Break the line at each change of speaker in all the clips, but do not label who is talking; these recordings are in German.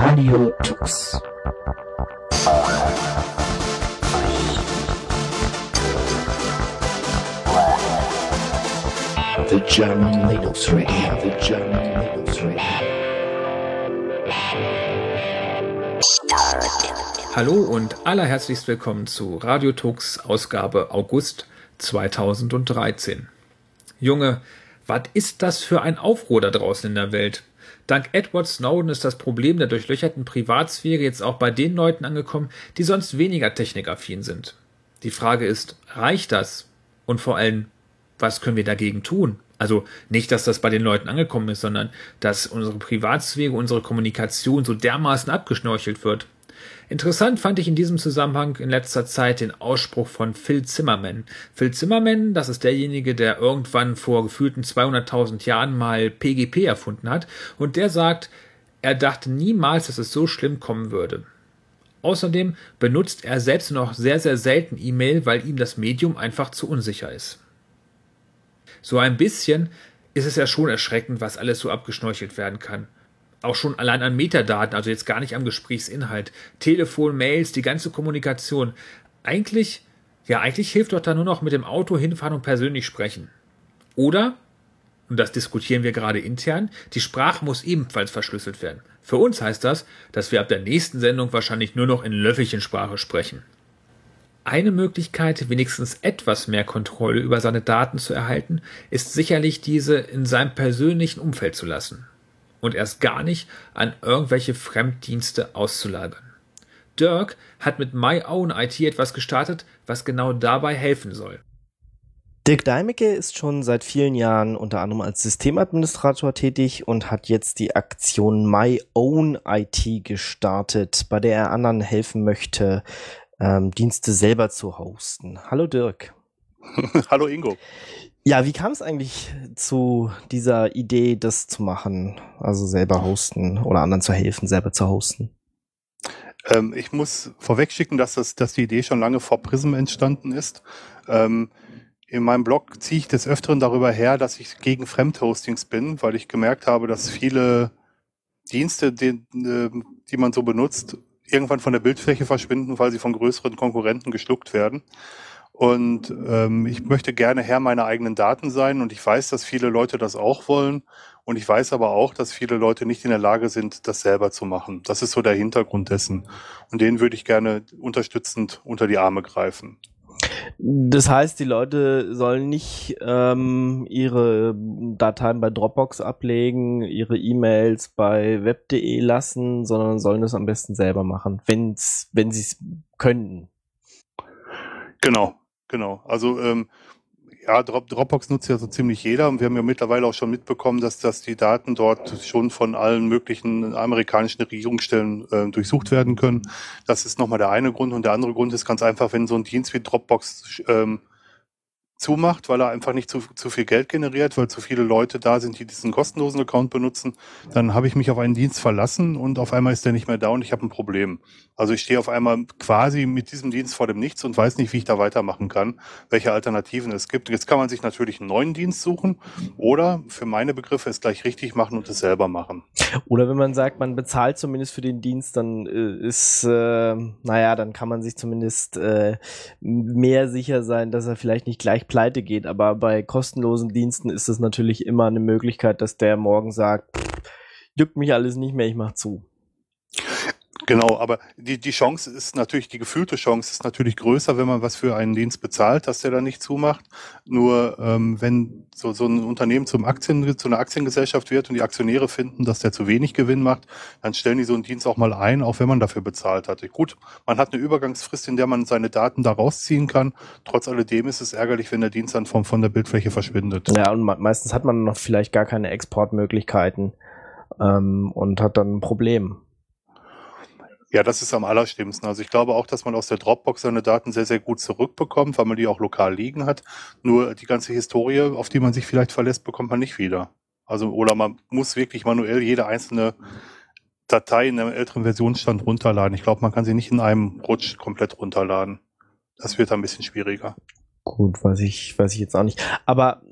Radio Tux. The German Linux Radio. The German Linux Radio.
Hallo und allerherzlichst willkommen zu Radio Tux Ausgabe August 2013. Junge, was ist das für ein Aufruhr da draußen in der Welt? Dank Edward Snowden ist das Problem der durchlöcherten Privatsphäre jetzt auch bei den Leuten angekommen, die sonst weniger technikaffin sind. Die Frage ist, reicht das? Und vor allem, was können wir dagegen tun? Also nicht, dass das bei den Leuten angekommen ist, sondern dass unsere Privatsphäre, unsere Kommunikation so dermaßen abgeschnorchelt wird. Interessant fand ich in diesem Zusammenhang in letzter Zeit den Ausspruch von Phil Zimmermann. Phil Zimmermann, das ist derjenige, der irgendwann vor gefühlten 200.000 Jahren mal PGP erfunden hat, und der sagt, er dachte niemals, dass es so schlimm kommen würde. Außerdem benutzt er selbst noch sehr, sehr selten E-Mail, weil ihm das Medium einfach zu unsicher ist. So ein bisschen ist es ja schon erschreckend, was alles so abgeschnorchelt werden kann. Auch schon allein an Metadaten, also jetzt gar nicht am Gesprächsinhalt. Telefon, Mails, die ganze Kommunikation. Eigentlich hilft doch da nur noch mit dem Auto hinfahren und persönlich sprechen. Oder, und das diskutieren wir gerade intern, die Sprache muss ebenfalls verschlüsselt werden. Für uns heißt das, dass wir ab der nächsten Sendung wahrscheinlich nur noch in Löffelchensprache sprechen. Eine Möglichkeit, wenigstens etwas mehr Kontrolle über seine Daten zu erhalten, ist sicherlich diese in seinem persönlichen Umfeld zu lassen. Und erst gar nicht an irgendwelche Fremddienste auszulagern. Dirk hat mit My Own IT etwas gestartet, was genau dabei helfen soll.
Dirk Deimecke ist schon seit vielen Jahren unter anderem als Systemadministrator tätig und hat jetzt die Aktion My Own IT gestartet, bei der er anderen helfen möchte, Dienste selber zu hosten. Hallo Dirk.
Hallo Ingo.
Ja, wie kam es eigentlich zu dieser Idee, das zu machen, also selber hosten oder anderen zu helfen, selber zu hosten?
Ich muss vorwegschicken, dass die Idee schon lange vor Prism entstanden ist. In meinem Blog ziehe ich des Öfteren darüber her, dass ich gegen Fremdhostings bin, weil ich gemerkt habe, dass viele Dienste, die man so benutzt, irgendwann von der Bildfläche verschwinden, weil sie von größeren Konkurrenten geschluckt werden. Und ich möchte gerne Herr meiner eigenen Daten sein, und ich weiß, dass viele Leute das auch wollen, und ich weiß aber auch, dass viele Leute nicht in der Lage sind, das selber zu machen. Das ist so der Hintergrund dessen, und den würde ich gerne unterstützend unter die Arme greifen.
Das heißt, die Leute sollen nicht ihre Dateien bei Dropbox ablegen, ihre E-Mails bei web.de lassen, sondern sollen das am besten selber machen, wenn sie es könnten.
Genau. Also Dropbox nutzt ja so ziemlich jeder, und wir haben ja mittlerweile auch schon mitbekommen, dass die Daten dort schon von allen möglichen amerikanischen Regierungsstellen durchsucht werden können. Das ist nochmal der eine Grund, und der andere Grund ist ganz einfach, wenn so ein Dienst wie Dropbox zumacht, weil er einfach nicht zu viel Geld generiert, weil zu viele Leute da sind, die diesen kostenlosen Account benutzen, dann habe ich mich auf einen Dienst verlassen und auf einmal ist der nicht mehr da und ich habe ein Problem. Also ich stehe auf einmal quasi mit diesem Dienst vor dem Nichts und weiß nicht, wie ich da weitermachen kann, welche Alternativen es gibt. Jetzt kann man sich natürlich einen neuen Dienst suchen oder für meine Begriffe es gleich richtig machen und es selber machen.
Oder wenn man sagt, man bezahlt zumindest für den Dienst, dann dann kann man sich zumindest mehr sicher sein, dass er vielleicht nicht gleich pleite geht. Aber bei kostenlosen Diensten ist es natürlich immer eine Möglichkeit, dass der morgen sagt, juckt mich alles nicht mehr, ich mach zu.
Genau, aber die Chance ist natürlich, die gefühlte Chance ist natürlich größer, wenn man was für einen Dienst bezahlt, dass der dann nicht zumacht. Nur wenn so ein Unternehmen zu einer Aktiengesellschaft wird und die Aktionäre finden, dass der zu wenig Gewinn macht, dann stellen die so einen Dienst auch mal ein, auch wenn man dafür bezahlt hat. Gut, man hat eine Übergangsfrist, in der man seine Daten da rausziehen kann. Trotz alledem ist es ärgerlich, wenn der Dienst dann von der Bildfläche verschwindet.
Ja, und meistens hat man noch vielleicht gar keine Exportmöglichkeiten und hat dann ein Problem.
Ja, das ist am allerschlimmsten. Also ich glaube auch, dass man aus der Dropbox seine Daten sehr, sehr gut zurückbekommt, weil man die auch lokal liegen hat. Nur die ganze Historie, auf die man sich vielleicht verlässt, bekommt man nicht wieder. Also, oder man muss wirklich manuell jede einzelne Datei in einem älteren Versionsstand runterladen. Ich glaube, man kann sie nicht in einem Rutsch komplett runterladen. Das wird ein bisschen schwieriger.
Gut, weiß ich jetzt auch nicht. Aber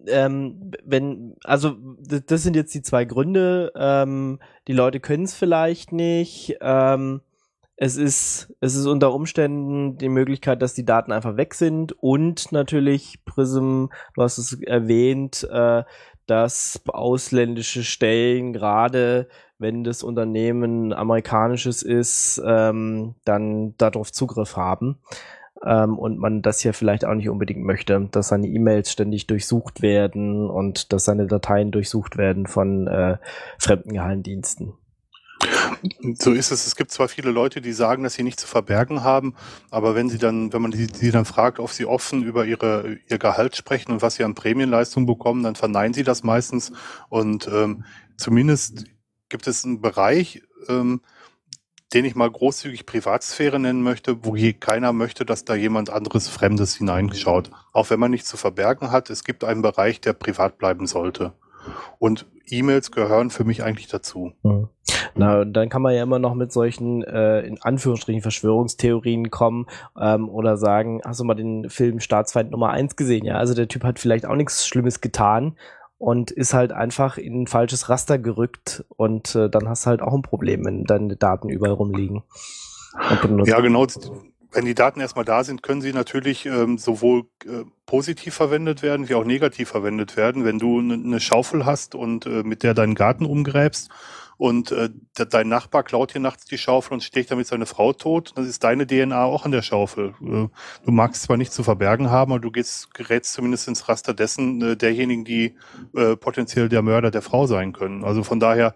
das sind jetzt die zwei Gründe. Die Leute können es vielleicht nicht. Es ist unter Umständen die Möglichkeit, dass die Daten einfach weg sind und natürlich Prism, du hast es erwähnt, dass ausländische Stellen, gerade wenn das Unternehmen amerikanisches ist, dann darauf Zugriff haben. Und man das ja vielleicht auch nicht unbedingt möchte, dass seine E-Mails ständig durchsucht werden und dass seine Dateien durchsucht werden von fremden Geheimdiensten.
So ist es. Es gibt zwar viele Leute, die sagen, dass sie nichts zu verbergen haben, aber wenn man sie dann fragt, ob sie offen über ihr Gehalt sprechen und was sie an Prämienleistungen bekommen, dann verneinen sie das meistens. Und zumindest gibt es einen Bereich, den ich mal großzügig Privatsphäre nennen möchte, wo hier keiner möchte, dass da jemand anderes Fremdes hineinschaut. Auch wenn man nichts zu verbergen hat, es gibt einen Bereich, der privat bleiben sollte. Und E-Mails gehören für mich eigentlich dazu.
Na, dann kann man ja immer noch mit solchen, in Anführungsstrichen, Verschwörungstheorien kommen oder sagen, hast du mal den Film Staatsfeind Nummer 1 gesehen? Ja, also der Typ hat vielleicht auch nichts Schlimmes getan und ist halt einfach in ein falsches Raster gerückt und dann hast du halt auch ein Problem, wenn deine Daten überall rumliegen.
Ja, genau. Wenn die Daten erstmal da sind, können sie natürlich sowohl positiv verwendet werden, wie auch negativ verwendet werden. Wenn du eine Schaufel hast und mit der deinen Garten umgräbst und dein Nachbar klaut dir nachts die Schaufel und sticht damit seine Frau tot, dann ist deine DNA auch an der Schaufel. Du magst zwar nichts zu verbergen haben, aber du gerätst zumindest ins Raster dessen, derjenigen, die potenziell der Mörder der Frau sein können. Also von daher,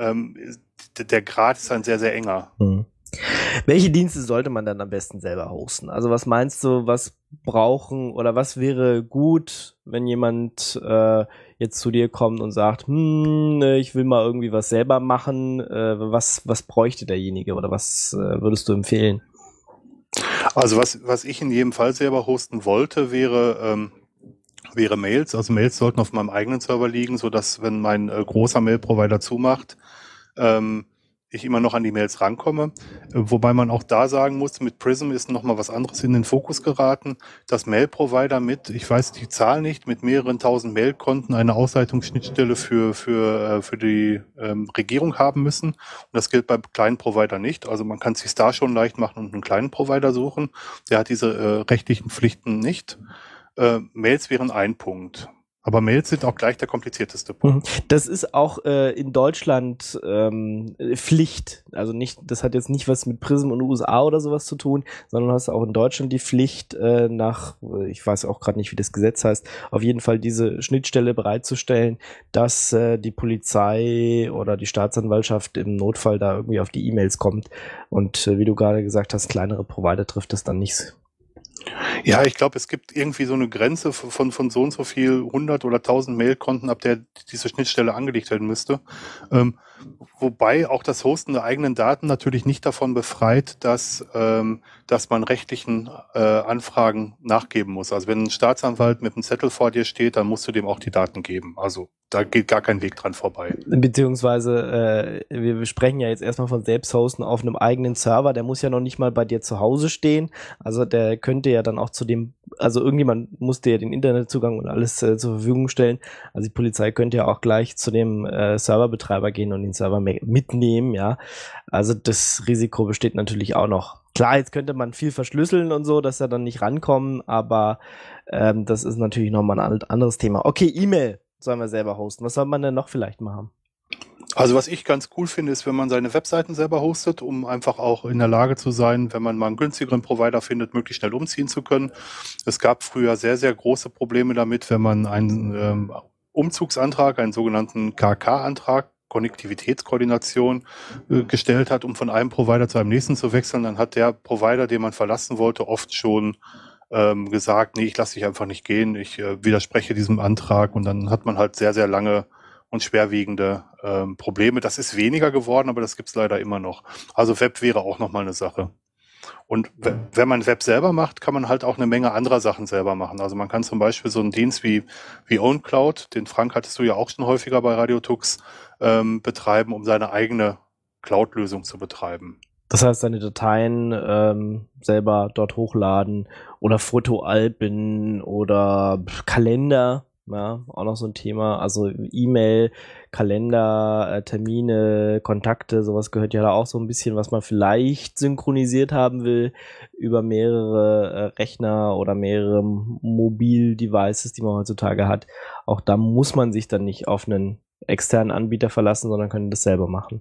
der Grad ist ein sehr, sehr enger.
Welche Dienste sollte man dann am besten selber hosten? Also was meinst du, was brauchen oder was wäre gut, wenn jemand jetzt zu dir kommt und sagt, ich will mal irgendwie was selber machen, was bräuchte derjenige oder was würdest du empfehlen?
Also was ich in jedem Fall selber hosten wollte, wäre Mails. Also Mails sollten auf meinem eigenen Server liegen, sodass, wenn mein großer Mail-Provider zumacht, ich immer noch an die Mails rankomme. Wobei man auch da sagen muss, mit Prism ist nochmal was anderes in den Fokus geraten, dass Mail-Provider ich weiß die Zahl nicht, mit mehreren tausend Mailkonten eine Ausleitungsschnittstelle für die Regierung haben müssen. Und das gilt bei kleinen Provider nicht. Also man kann es sich da schon leicht machen und einen kleinen Provider suchen. Der hat diese rechtlichen Pflichten nicht. Mails wären ein Punkt. Aber Mails sind auch gleich der komplizierteste Punkt.
Das ist auch in Deutschland Pflicht. Also das hat jetzt nicht was mit Prism und USA oder sowas zu tun, sondern du hast auch in Deutschland die Pflicht ich weiß auch gerade nicht, wie das Gesetz heißt, auf jeden Fall diese Schnittstelle bereitzustellen, dass die Polizei oder die Staatsanwaltschaft im Notfall da irgendwie auf die E-Mails kommt. Und wie du gerade gesagt hast, kleinere Provider trifft das dann nicht.
Ja, ich glaube, es gibt irgendwie so eine Grenze von so und so viel 100 oder 1000 Mailkonten, ab der diese Schnittstelle angelegt werden müsste. Wobei auch das Hosten der eigenen Daten natürlich nicht davon befreit, dass man rechtlichen Anfragen nachgeben muss. Also wenn ein Staatsanwalt mit einem Zettel vor dir steht, dann musst du dem auch die Daten geben. Also da geht gar kein Weg dran vorbei.
Beziehungsweise, wir sprechen ja jetzt erstmal von Selbsthosten auf einem eigenen Server, der muss ja noch nicht mal bei dir zu Hause stehen. Also der könnte ja dann auch also irgendjemand musste ja den Internetzugang und alles zur Verfügung stellen. Also die Polizei könnte ja auch gleich zu dem Serverbetreiber gehen und den Server mitnehmen, ja. Also das Risiko besteht natürlich auch noch. Klar, jetzt könnte man viel verschlüsseln und so, dass er dann nicht rankommen, aber das ist natürlich nochmal ein anderes Thema. Okay, E-Mail sollen wir selber hosten. Was soll man denn noch vielleicht machen?
Also was ich ganz cool finde, ist, wenn man seine Webseiten selber hostet, um einfach auch in der Lage zu sein, wenn man mal einen günstigeren Provider findet, möglichst schnell umziehen zu können. Es gab früher sehr, sehr große Probleme damit, wenn man einen Umzugsantrag, einen sogenannten KK-Antrag, Konnektivitätskoordination, gestellt hat, um von einem Provider zu einem nächsten zu wechseln. Dann hat der Provider, den man verlassen wollte, oft schon gesagt, nee, ich lasse dich einfach nicht gehen, ich widerspreche diesem Antrag, und dann hat man halt sehr, sehr lange und schwerwiegende Probleme. Das ist weniger geworden, aber das gibt's leider immer noch. Also Web wäre auch nochmal eine Sache. Und wenn man Web selber macht, kann man halt auch eine Menge anderer Sachen selber machen. Also man kann zum Beispiel so einen Dienst wie OwnCloud, den Frank hattest du ja auch schon häufiger bei Radiotux, betreiben, um seine eigene Cloud-Lösung zu betreiben.
Das heißt, seine Dateien selber dort hochladen Oder Fotoalben oder Kalender, ja, auch noch so ein Thema. Also E-Mail, Kalender, Termine, Kontakte, sowas gehört ja da auch so ein bisschen, was man vielleicht synchronisiert haben will über mehrere Rechner oder mehrere Mobil-Devices, die man heutzutage hat. Auch da muss man sich dann nicht auf einen externen Anbieter verlassen, sondern können das selber machen.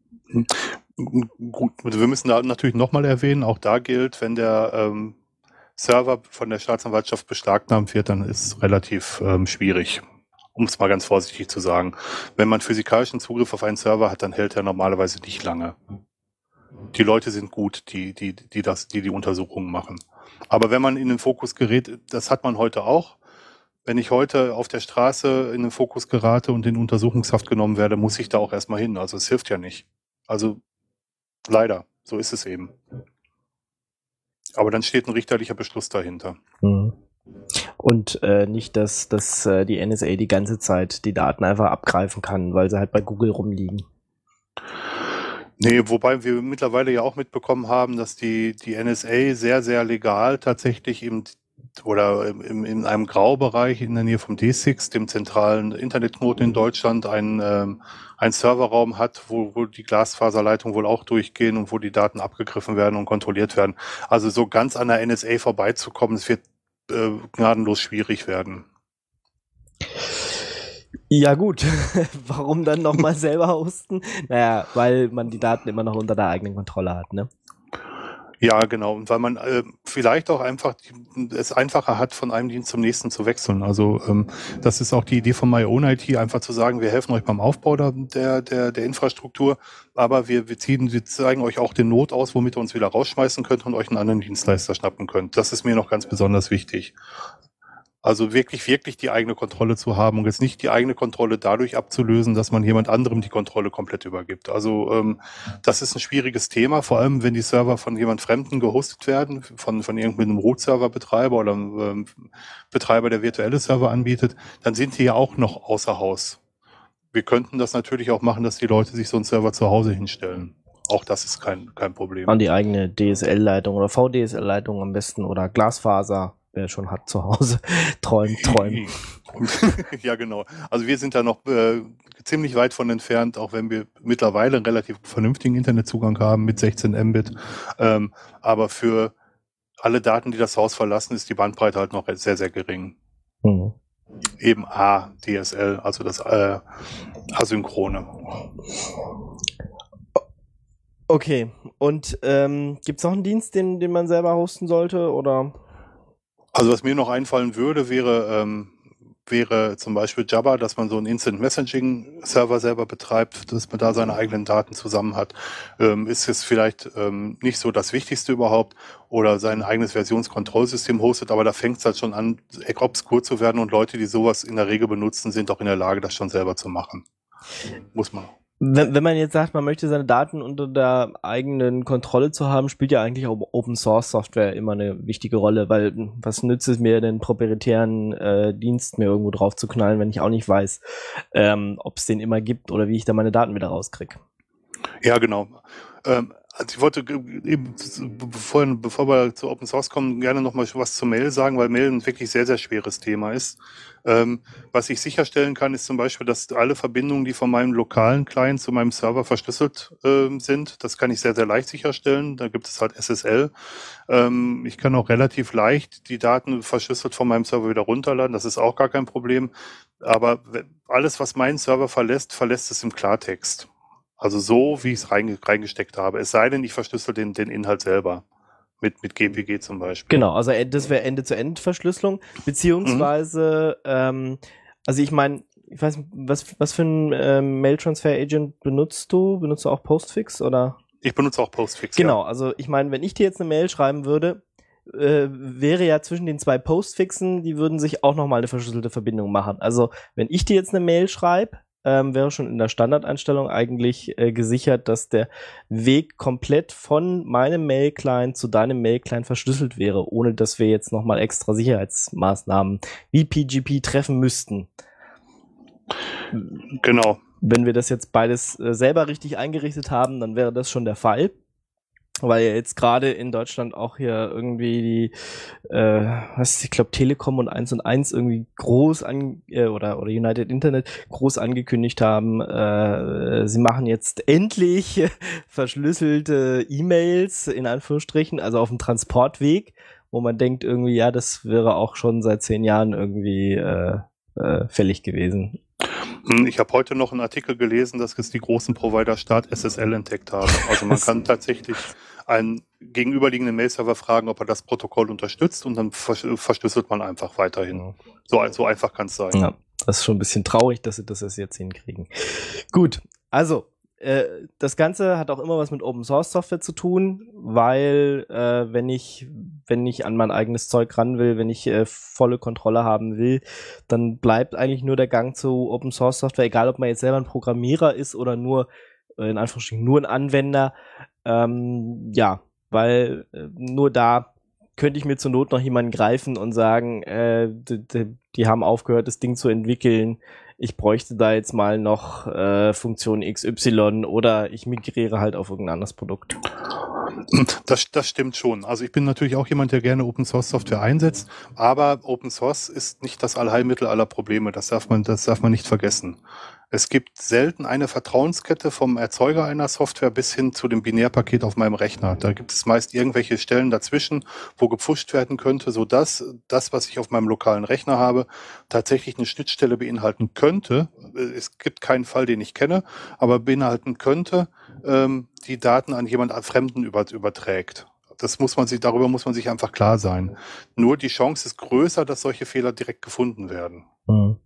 Gut, wir müssen da natürlich nochmal erwähnen, auch da gilt, wenn der Server von der Staatsanwaltschaft beschlagnahmt wird, dann ist es relativ schwierig, um es mal ganz vorsichtig zu sagen. Wenn man physikalischen Zugriff auf einen Server hat, dann hält er normalerweise nicht lange. Die Leute sind gut, die Untersuchungen machen. Aber wenn man in den Fokus gerät, das hat man heute auch. Wenn ich heute auf der Straße in den Fokus gerate und in Untersuchungshaft genommen werde, muss ich da auch erstmal hin. Also es hilft ja nicht. Also leider, so ist es eben. Aber dann steht ein richterlicher Beschluss dahinter.
Und nicht, dass die NSA die ganze Zeit die Daten einfach abgreifen kann, weil sie halt bei Google rumliegen.
Nee, wobei wir mittlerweile ja auch mitbekommen haben, dass die NSA sehr, sehr legal tatsächlich in einem Graubereich in der Nähe vom D6, dem zentralen Internetknoten in Deutschland, einen Serverraum hat, wo die Glasfaserleitungen wohl auch durchgehen und wo die Daten abgegriffen werden und kontrolliert werden. Also so ganz an der NSA vorbeizukommen, es wird gnadenlos schwierig werden.
Ja gut, warum dann nochmal selber hosten? Naja, weil man die Daten immer noch unter der eigenen Kontrolle hat, ne?
Ja, genau. Und weil man vielleicht auch einfach es einfacher hat, von einem Dienst zum nächsten zu wechseln. Also das ist auch die Idee von MyOwnIT, einfach zu sagen, wir helfen euch beim Aufbau der Infrastruktur, aber wir zeigen euch auch den Not aus, womit ihr uns wieder rausschmeißen könnt und euch einen anderen Dienstleister schnappen könnt. Das ist mir noch ganz besonders wichtig. Also wirklich die eigene Kontrolle zu haben und jetzt nicht die eigene Kontrolle dadurch abzulösen, dass man jemand anderem die Kontrolle komplett übergibt. Also das ist ein schwieriges Thema, vor allem wenn die Server von jemand Fremden gehostet werden, von irgendeinem Root-Server-Betreiber oder Betreiber, der virtuelle Server anbietet, dann sind die ja auch noch außer Haus. Wir könnten das natürlich auch machen, dass die Leute sich so einen Server zu Hause hinstellen. Auch das ist kein Problem.
An die eigene DSL-Leitung oder VDSL-Leitung am besten oder Glasfaser. Wer schon hat zu Hause, träumt.
Ja, genau. Also wir sind da noch ziemlich weit von entfernt, auch wenn wir mittlerweile einen relativ vernünftigen Internetzugang haben mit 16 Mbit. Aber für alle Daten, die das Haus verlassen, ist die Bandbreite halt noch sehr, sehr gering. Eben DSL, also das Asynchrone.
Okay, und gibt es noch einen Dienst, den man selber hosten sollte, oder?
Also was mir noch einfallen würde, wäre zum Beispiel Jabber, dass man so einen Instant Messaging Server selber betreibt, dass man da seine eigenen Daten zusammen hat. Ist es vielleicht nicht so das Wichtigste überhaupt oder sein eigenes Versionskontrollsystem hostet, aber da fängt es halt schon an, obskur zu werden und Leute, die sowas in der Regel benutzen, sind auch in der Lage, das schon selber zu machen. Muss man.
Wenn man jetzt sagt, man möchte seine Daten unter der eigenen Kontrolle zu haben, spielt ja eigentlich auch Open Source Software immer eine wichtige Rolle, weil was nützt es mir, den proprietären Dienst mir irgendwo drauf zu knallen, wenn ich auch nicht weiß, ob es den immer gibt oder wie ich da meine Daten wieder rauskriege.
Ja, genau. Also ich wollte eben, bevor wir zu Open Source kommen, gerne noch mal was zu Mail sagen, weil Mail ein wirklich sehr, sehr schweres Thema ist. Was ich sicherstellen kann, ist zum Beispiel, dass alle Verbindungen, die von meinem lokalen Client zu meinem Server verschlüsselt sind, das kann ich sehr, sehr leicht sicherstellen. Da gibt es halt SSL. Ich kann auch relativ leicht die Daten verschlüsselt von meinem Server wieder runterladen. Das ist auch gar kein Problem. Aber alles, was meinen Server verlässt es im Klartext. Also so, wie ich es reingesteckt habe. Es sei denn, ich verschlüssel den Inhalt selber. Mit GPG zum Beispiel.
Genau, also das wäre Ende-zu-Ende-Verschlüsselung, beziehungsweise, also ich meine, ich weiß nicht, was für ein Mail-Transfer-Agent benutzt du? Benutzt du auch Postfix, oder?
Ich benutze auch Postfix,
genau, ja. Also ich meine, wenn ich dir jetzt eine Mail schreiben würde, wäre ja zwischen den zwei Postfixen, die würden sich auch nochmal eine verschlüsselte Verbindung machen. Also wenn ich dir jetzt eine Mail schreibe, wäre schon in der Standardeinstellung eigentlich gesichert, dass der Weg komplett von meinem Mail-Client zu deinem Mail-Client verschlüsselt wäre, ohne dass wir jetzt nochmal extra Sicherheitsmaßnahmen wie PGP treffen müssten.
Genau.
Wenn wir das jetzt beides selber richtig eingerichtet haben, dann wäre das schon der Fall. weil ja jetzt gerade in Deutschland auch hier irgendwie ich glaube Telekom und 1&1 irgendwie oder United Internet groß angekündigt haben, sie machen jetzt endlich verschlüsselte E-Mails in Anführungsstrichen, also auf dem Transportweg, wo man denkt irgendwie, ja, das wäre auch schon seit 10 Jahren irgendwie fällig gewesen.
Ich habe heute noch einen Artikel gelesen, dass es die großen Provider Start SSL entdeckt haben. Also man kann tatsächlich einen gegenüberliegenden Mail-Server fragen, ob er das Protokoll unterstützt und dann verschlüsselt man einfach weiterhin.
Ja.
So einfach kann es sein.
Ja, das ist schon ein bisschen traurig, dass sie das jetzt hinkriegen. Gut, also das Ganze hat auch immer was mit Open Source Software zu tun, weil wenn ich an mein eigenes Zeug ran will, wenn ich volle Kontrolle haben will, dann bleibt eigentlich nur der Gang zu Open Source Software, egal ob man jetzt selber ein Programmierer ist oder nur in Anführungsstrichen nur ein Anwender. Ja, weil nur da könnte ich mir zur Not noch jemanden greifen und sagen, die haben aufgehört, das Ding zu entwickeln. Ich bräuchte da jetzt mal noch Funktion XY oder ich migriere halt auf irgendein anderes Produkt.
Das stimmt schon. Also ich bin natürlich auch jemand, der gerne Open Source Software einsetzt, aber Open Source ist nicht das Allheilmittel aller Probleme. Das darf man nicht vergessen. Es gibt selten eine Vertrauenskette vom Erzeuger einer Software bis hin zu dem Binärpaket auf meinem Rechner. Da gibt es meist irgendwelche Stellen dazwischen, wo gepfuscht werden könnte, sodass das, was ich auf meinem lokalen Rechner habe, tatsächlich eine Schnittstelle beinhalten könnte. Es gibt keinen Fall, den ich kenne, aber beinhalten könnte, die Daten an jemand Fremden überträgt. Darüber muss man sich einfach klar sein. Nur die Chance ist größer, dass solche Fehler direkt gefunden werden.
Mhm.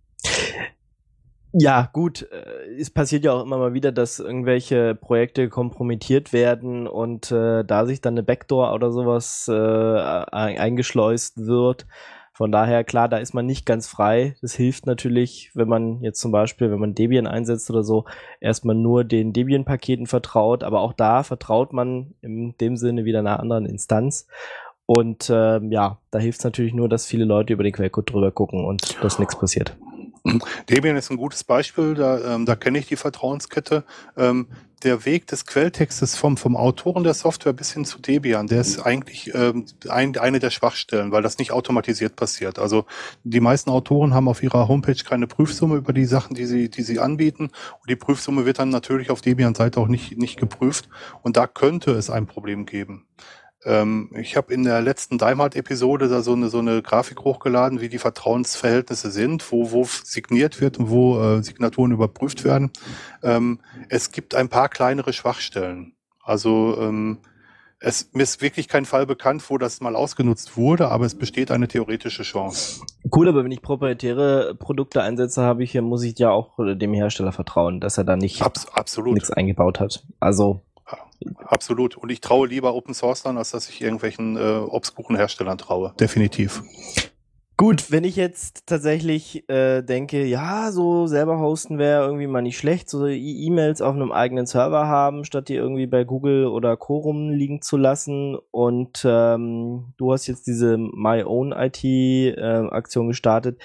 Ja, gut, es passiert ja auch immer mal wieder, dass irgendwelche Projekte kompromittiert werden und da sich dann eine Backdoor oder sowas eingeschleust wird. Von daher, klar, da ist man nicht ganz frei. Das hilft natürlich, wenn man jetzt zum Beispiel, wenn man Debian einsetzt oder so, erstmal nur den Debian-Paketen vertraut, aber auch da vertraut man in dem Sinne wieder einer anderen Instanz. Und ja, da hilft es natürlich nur, dass viele Leute über den Quellcode drüber gucken und dass nichts passiert.
Debian ist ein gutes Beispiel, da kenne ich die Vertrauenskette. Der Weg des Quelltextes vom Autoren der Software bis hin zu Debian, der ist eigentlich eine der Schwachstellen, weil das nicht automatisiert passiert. Also die meisten Autoren haben auf ihrer Homepage keine Prüfsumme über die Sachen, die sie anbieten. Und die Prüfsumme wird dann natürlich auf Debian-Seite auch nicht geprüft. Und da könnte es ein Problem geben. Ich habe in der letzten Daimart-Episode da so eine Grafik hochgeladen, wie die Vertrauensverhältnisse sind, wo signiert wird und wo Signaturen überprüft werden. Es gibt ein paar kleinere Schwachstellen. Also mir ist wirklich kein Fall bekannt, wo das mal ausgenutzt wurde, aber es besteht eine theoretische Chance.
Cool, aber wenn ich proprietäre Produkte einsetze, muss ich ja auch dem Hersteller vertrauen, dass er da nicht nichts eingebaut hat. Also
absolut. Und ich traue lieber Open Source dann, als dass ich irgendwelchen obskuren Herstellern traue. Definitiv.
Gut, wenn ich jetzt tatsächlich denke, ja, so selber hosten wäre irgendwie mal nicht schlecht, so E-Mails auf einem eigenen Server haben, statt die irgendwie bei Google oder Co. rumliegen zu lassen. Und du hast jetzt diese My Own IT-Aktion gestartet.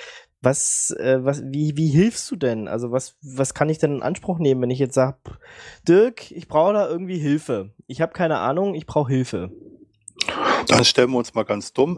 Wie hilfst du denn? Also was kann ich denn in Anspruch nehmen, wenn ich jetzt sage, Dirk, ich brauche da irgendwie Hilfe. Ich habe keine Ahnung, ich brauche Hilfe.
Dann stellen wir uns mal ganz dumm.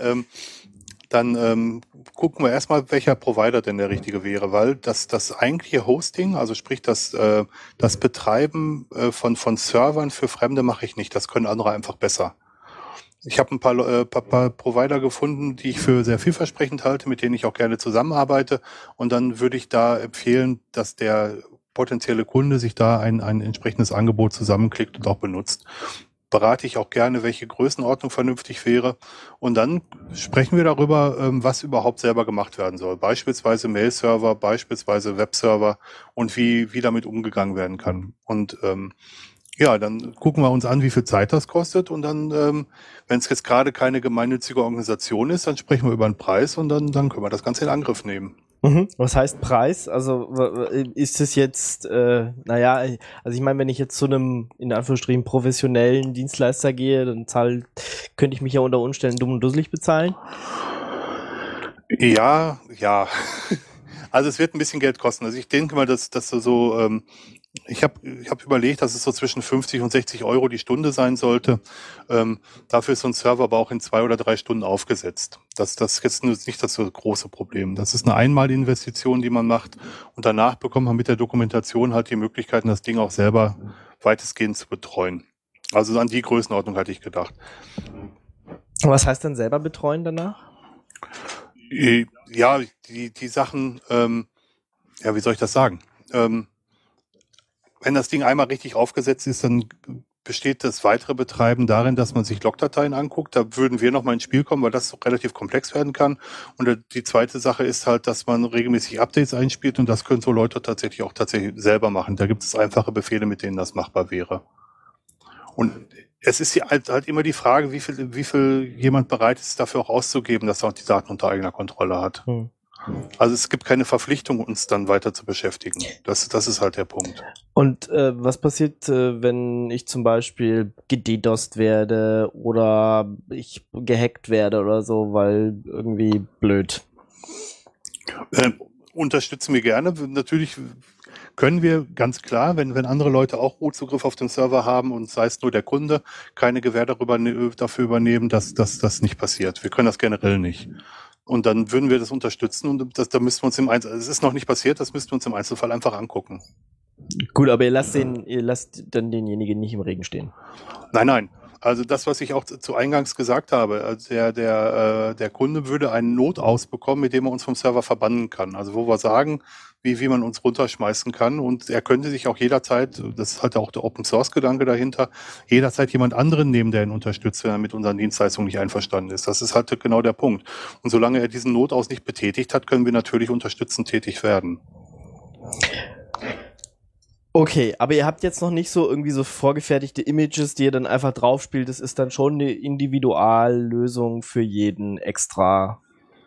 Dann gucken wir erstmal, welcher Provider denn der richtige wäre, weil das eigentliche Hosting, also sprich das Betreiben von Servern für Fremde mache ich nicht. Das können andere einfach besser. Ich habe ein paar Provider gefunden, die ich für sehr vielversprechend halte, mit denen ich auch gerne zusammenarbeite. Und dann würde ich da empfehlen, dass der potenzielle Kunde sich da ein entsprechendes Angebot zusammenklickt und auch benutzt. Berate ich auch gerne, welche Größenordnung vernünftig wäre. Und dann sprechen wir darüber, was überhaupt selber gemacht werden soll. Beispielsweise Mail-Server, beispielsweise Webserver und wie damit umgegangen werden kann. Und ja, dann gucken wir uns an, wie viel Zeit das kostet. Und dann, wenn es jetzt gerade keine gemeinnützige Organisation ist, dann sprechen wir über einen Preis und dann können wir das Ganze in Angriff nehmen.
Was heißt Preis? Also ist es jetzt, also ich meine, wenn ich jetzt zu einem, in Anführungsstrichen, professionellen Dienstleister gehe, dann könnte ich mich ja unter Umständen dumm und dusselig bezahlen?
Ja. Also es wird ein bisschen Geld kosten. Also ich denke mal, dass so Ich hab überlegt, dass es so zwischen 50 und 60 Euro die Stunde sein sollte. Dafür ist so ein Server aber auch in 2 oder 3 Stunden aufgesetzt. Das ist jetzt nicht das so große Problem. Das ist eine Einmalinvestition, die man macht. Und danach bekommt man mit der Dokumentation halt die Möglichkeiten, das Ding auch selber weitestgehend zu betreuen. Also an die Größenordnung hatte ich gedacht.
Was heißt denn selber betreuen danach?
Ja, die Sachen, ja, wie soll ich das sagen? Wenn das Ding einmal richtig aufgesetzt ist, dann besteht das weitere Betreiben darin, dass man sich Logdateien anguckt. Da würden wir nochmal ins Spiel kommen, weil das relativ komplex werden kann. Und die zweite Sache ist halt, dass man regelmäßig Updates einspielt und das können so Leute tatsächlich selber machen. Da gibt es einfache Befehle, mit denen das machbar wäre. Und es ist halt immer die Frage, wie viel jemand bereit ist, dafür auch auszugeben, dass er auch die Daten unter eigener Kontrolle hat. Also es gibt keine Verpflichtung, uns dann weiter zu beschäftigen. Das ist halt der Punkt.
Und was passiert, wenn ich zum Beispiel gededost werde oder ich gehackt werde oder so, weil irgendwie blöd?
Unterstützen wir gerne. Natürlich können wir ganz klar, wenn andere Leute auch Root-Zugriff auf den Server haben und sei es nur der Kunde, keine Gewähr dafür übernehmen, dass das nicht passiert. Wir können das generell nicht. Und dann würden wir das unterstützen und da müssten wir uns es ist noch nicht passiert, das müssten wir uns im Einzelfall einfach angucken.
Gut, aber ihr lasst dann denjenigen nicht im Regen stehen.
Nein. Also das, was ich auch zu Eingangs gesagt habe, also der Kunde würde einen Notaus bekommen, mit dem er uns vom Server verbannen kann. Also wo wir sagen, wie man uns runterschmeißen kann. Und er könnte sich auch jederzeit, das ist halt auch der Open-Source-Gedanke dahinter, jederzeit jemand anderen nehmen, der ihn unterstützt, wenn er mit unseren Dienstleistungen nicht einverstanden ist. Das ist halt genau der Punkt. Und solange er diesen Notaus nicht betätigt hat, können wir natürlich unterstützend tätig werden.
Okay, aber ihr habt jetzt noch nicht so irgendwie so vorgefertigte Images, die ihr dann einfach draufspielt. Das ist dann schon eine Individuallösung für jeden extra.